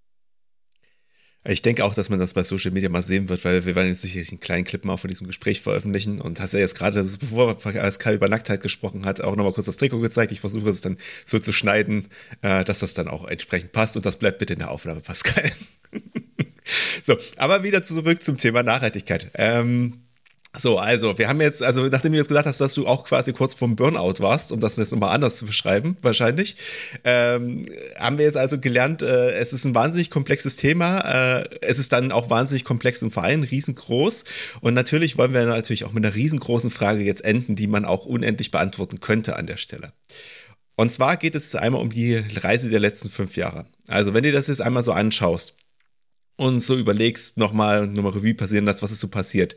Ich denke auch, dass man das bei Social Media mal sehen wird, weil wir werden jetzt sicherlich einen kleinen Clip mal von diesem Gespräch veröffentlichen und hast ja jetzt gerade, bevor Pascal über Nacktheit gesprochen hat, auch nochmal kurz das Trikot gezeigt. Ich versuche es dann so zu schneiden, dass das dann auch entsprechend passt und das bleibt bitte in der Aufnahme, Pascal. So, aber wieder zurück zum Thema Nachhaltigkeit. Ähm, So, also, wir haben jetzt, also nachdem du jetzt gesagt hast, dass du auch quasi kurz vorm Burnout warst, um das jetzt nochmal anders zu beschreiben, wahrscheinlich, ähm, haben wir jetzt also gelernt, äh, es ist ein wahnsinnig komplexes Thema, äh, es ist dann auch wahnsinnig komplex im Verein, riesengroß und natürlich wollen wir natürlich auch mit einer riesengroßen Frage jetzt enden, die man auch unendlich beantworten könnte an der Stelle. Und zwar geht es einmal um die Reise der letzten fünf Jahre. Also, wenn du das jetzt einmal so anschaust und so überlegst, nochmal, nochmal Revue passieren lässt, was ist so passiert.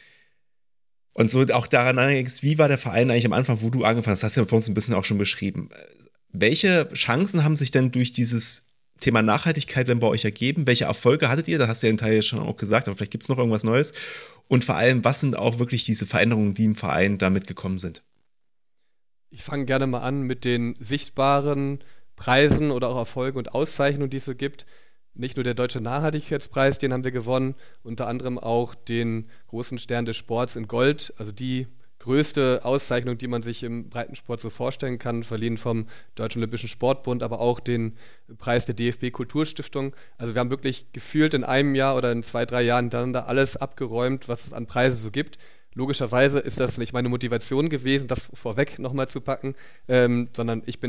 Und so auch daran denkst, wie war der Verein eigentlich am Anfang, wo du angefangen hast, das hast du ja vor uns ein bisschen auch schon beschrieben. Welche Chancen haben sich denn durch dieses Thema Nachhaltigkeit denn bei euch ergeben? Welche Erfolge hattet ihr? Da hast du ja den Teil schon auch gesagt, aber vielleicht gibt es noch irgendwas Neues. Und vor allem, was sind auch wirklich diese Veränderungen, die im Verein damit gekommen sind? Ich fange gerne mal an mit den sichtbaren Preisen oder auch Erfolgen und Auszeichnungen, die es so gibt. Nicht nur der Deutsche Nachhaltigkeitspreis, den haben wir gewonnen, unter anderem auch den großen Stern des Sports in Gold, also die größte Auszeichnung, die man sich im Breitensport so vorstellen kann, verliehen vom Deutschen Olympischen Sportbund, aber auch den Preis der D F B Kulturstiftung. Also wir haben wirklich gefühlt in einem Jahr oder in zwei, drei Jahren hintereinander alles abgeräumt, was es an Preisen so gibt. Logischerweise ist das nicht meine Motivation gewesen, das vorweg nochmal zu packen, ähm, sondern ich bin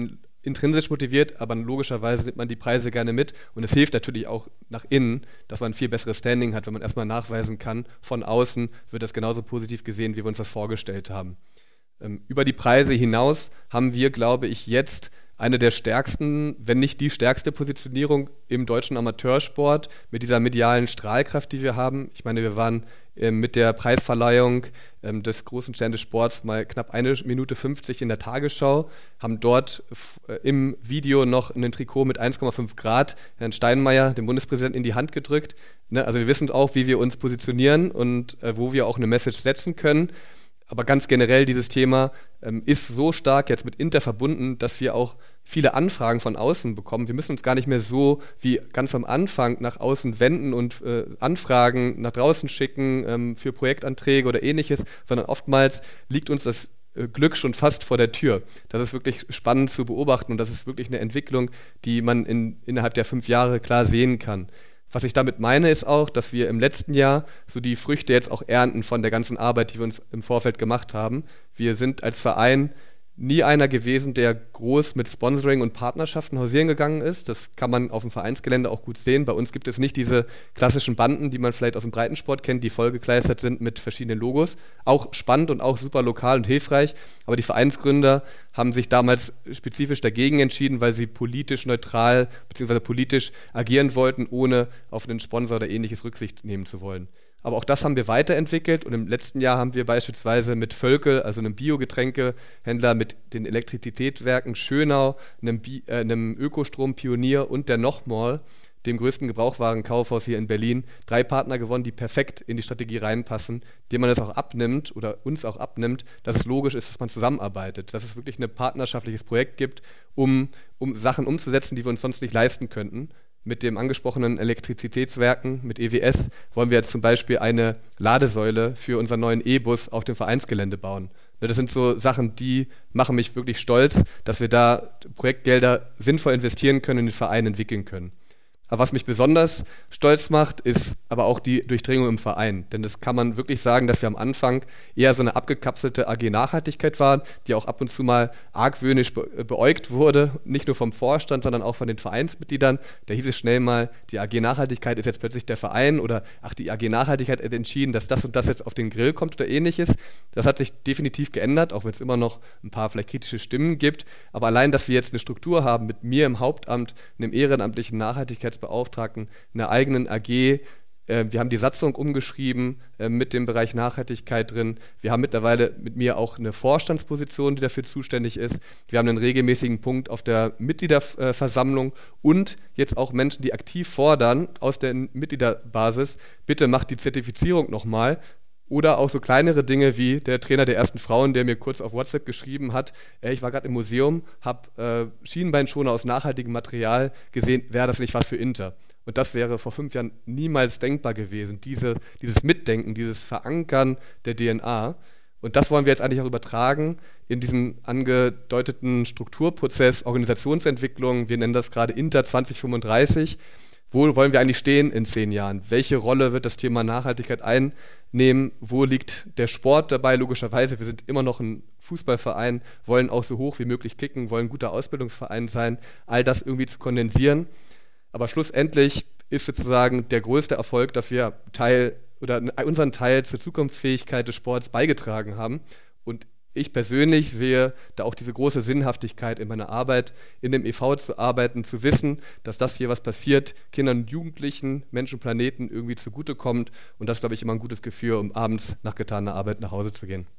intrinsisch motiviert, aber logischerweise nimmt man die Preise gerne mit und es hilft natürlich auch nach innen, dass man ein viel besseres Standing hat, wenn man erstmal nachweisen kann, von außen wird das genauso positiv gesehen, wie wir uns das vorgestellt haben. Ähm, über die Preise hinaus haben wir, glaube ich, jetzt eine der stärksten, wenn nicht die stärkste Positionierung im deutschen Amateursport mit dieser medialen Strahlkraft, die wir haben. Ich meine, wir waren äh, mit der Preisverleihung äh, des großen Stern des Sports mal knapp eine Minute fünfzig in der Tagesschau, haben dort äh, im Video noch ein Trikot mit eins Komma fünf Grad Herrn Steinmeier, dem Bundespräsidenten, in die Hand gedrückt. Ne? Also wir wissen auch, wie wir uns positionieren und äh, wo wir auch eine Message setzen können. Aber ganz generell dieses Thema ähm, ist so stark jetzt mit Inter verbunden, dass wir auch viele Anfragen von außen bekommen. Wir müssen uns gar nicht mehr so wie ganz am Anfang nach außen wenden und äh, Anfragen nach draußen schicken ähm, für Projektanträge oder ähnliches, sondern oftmals liegt uns das äh, Glück schon fast vor der Tür. Das ist wirklich spannend zu beobachten und das ist wirklich eine Entwicklung, die man in, innerhalb der fünf Jahre klar sehen kann. Was ich damit meine, ist auch, dass wir im letzten Jahr so die Früchte jetzt auch ernten von der ganzen Arbeit, die wir uns im Vorfeld gemacht haben. Wir sind als Verein nie einer gewesen, der groß mit Sponsoring und Partnerschaften hausieren gegangen ist. Das kann man auf dem Vereinsgelände auch gut sehen. Bei uns gibt es nicht diese klassischen Banden, die man vielleicht aus dem Breitensport kennt, die vollgekleistert sind mit verschiedenen Logos. Auch spannend und auch super lokal und hilfreich. Aber die Vereinsgründer haben sich damals spezifisch dagegen entschieden, weil sie politisch neutral bzw. politisch agieren wollten, ohne auf einen Sponsor oder ähnliches Rücksicht nehmen zu wollen. Aber auch das haben wir weiterentwickelt und im letzten Jahr haben wir beispielsweise mit Völkel, also einem Biogetränkehändler, mit den Elektrizitätswerken Schönau, einem, Bi- äh, einem Ökostrom-Pionier und der Nochmall, dem größten Gebrauchwarenkaufhaus hier in Berlin, drei Partner gewonnen, die perfekt in die Strategie reinpassen, denen man das auch abnimmt oder uns auch abnimmt, dass es logisch ist, dass man zusammenarbeitet, dass es wirklich ein partnerschaftliches Projekt gibt, um, um Sachen umzusetzen, die wir uns sonst nicht leisten könnten. Mit dem angesprochenen Elektrizitätswerken, mit E W S, wollen wir jetzt zum Beispiel eine Ladesäule für unseren neuen E-Bus auf dem Vereinsgelände bauen. Das sind so Sachen, die machen mich wirklich stolz, dass wir da Projektgelder sinnvoll investieren können und den Verein entwickeln können. Aber was mich besonders stolz macht, ist aber auch die Durchdringung im Verein. Denn das kann man wirklich sagen, dass wir am Anfang eher so eine abgekapselte A G Nachhaltigkeit waren, die auch ab und zu mal argwöhnisch be- beäugt wurde, nicht nur vom Vorstand, sondern auch von den Vereinsmitgliedern. Da hieß es schnell mal, die A G Nachhaltigkeit ist jetzt plötzlich der Verein oder ach, die A G Nachhaltigkeit hat entschieden, dass das und das jetzt auf den Grill kommt oder ähnliches. Das hat sich definitiv geändert, auch wenn es immer noch ein paar vielleicht kritische Stimmen gibt. Aber allein, dass wir jetzt eine Struktur haben mit mir im Hauptamt, einem ehrenamtlichen Nachhaltigkeitsbeauftragten, einer eigenen A G. Äh, wir haben die Satzung umgeschrieben äh, mit dem Bereich Nachhaltigkeit drin. Wir haben mittlerweile mit mir auch eine Vorstandsposition, die dafür zuständig ist. Wir haben einen regelmäßigen Punkt auf der Mitgliederversammlung und jetzt auch Menschen, die aktiv fordern aus der Mitgliederbasis, bitte macht die Zertifizierung nochmal. Oder auch so kleinere Dinge wie der Trainer der ersten Frauen, der mir kurz auf WhatsApp geschrieben hat, ey, ich war gerade im Museum, habe äh, Schienbeinschoner aus nachhaltigem Material gesehen, wäre das nicht was für Inter? Und das wäre vor fünf Jahren niemals denkbar gewesen, diese, dieses Mitdenken, dieses Verankern der D N A. Und das wollen wir jetzt eigentlich auch übertragen in diesen angedeuteten Strukturprozess, Organisationsentwicklung, wir nennen das gerade Inter zwanzig fünfunddreißig. Wo wollen wir eigentlich stehen in zehn Jahren? Welche Rolle wird das Thema Nachhaltigkeit einnehmen? Wo liegt der Sport dabei? Logischerweise, wir sind immer noch ein Fußballverein, wollen auch so hoch wie möglich kicken, wollen ein guter Ausbildungsverein sein, all das irgendwie zu kondensieren. Aber schlussendlich ist sozusagen der größte Erfolg, dass wir Teil oder unseren Teil zur Zukunftsfähigkeit des Sports beigetragen haben. Und ich persönlich sehe da auch diese große Sinnhaftigkeit in meiner Arbeit, in dem E V zu arbeiten, zu wissen, dass das hier was passiert, Kindern und Jugendlichen, Menschen, Planeten irgendwie zugutekommt. Und das ist, glaube ich, immer ein gutes Gefühl, um abends nach getaner Arbeit nach Hause zu gehen.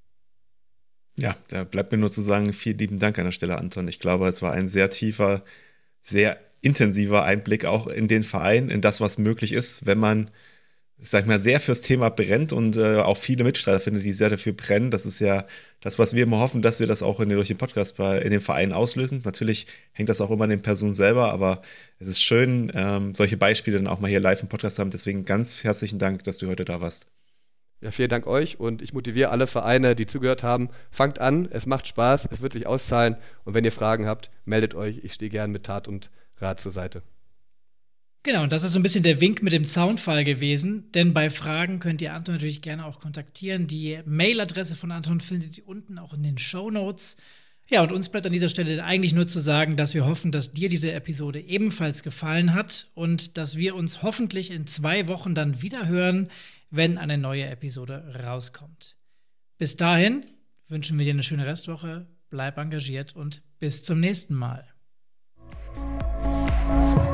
Ja, da bleibt mir nur zu sagen, vielen lieben Dank an der Stelle, Anton. Ich glaube, es war ein sehr tiefer, sehr intensiver Einblick auch in den Verein, in das, was möglich ist, wenn man, ich sag mal, sehr fürs Thema brennt und äh, auch viele Mitstreiter findet, die sehr dafür brennen. Das ist ja das, was wir immer hoffen, dass wir das auch in den, durch den Podcast bei, in den Vereinen auslösen. Natürlich hängt das auch immer an den Personen selber, aber es ist schön, ähm, solche Beispiele dann auch mal hier live im Podcast zu haben. Deswegen ganz herzlichen Dank, dass du heute da warst. Ja, vielen Dank euch und ich motiviere alle Vereine, die zugehört haben. Fangt an, es macht Spaß, es wird sich auszahlen und wenn ihr Fragen habt, meldet euch. Ich stehe gern mit Tat und Rat zur Seite. Genau, und das ist so ein bisschen der Wink mit dem Zaunfall gewesen, denn bei Fragen könnt ihr Anton natürlich gerne auch kontaktieren. Die Mailadresse von Anton findet ihr unten auch in den Shownotes. Ja, und uns bleibt an dieser Stelle eigentlich nur zu sagen, dass wir hoffen, dass dir diese Episode ebenfalls gefallen hat und dass wir uns hoffentlich in zwei Wochen dann wieder hören, wenn eine neue Episode rauskommt. Bis dahin wünschen wir dir eine schöne Restwoche, bleib engagiert und bis zum nächsten Mal.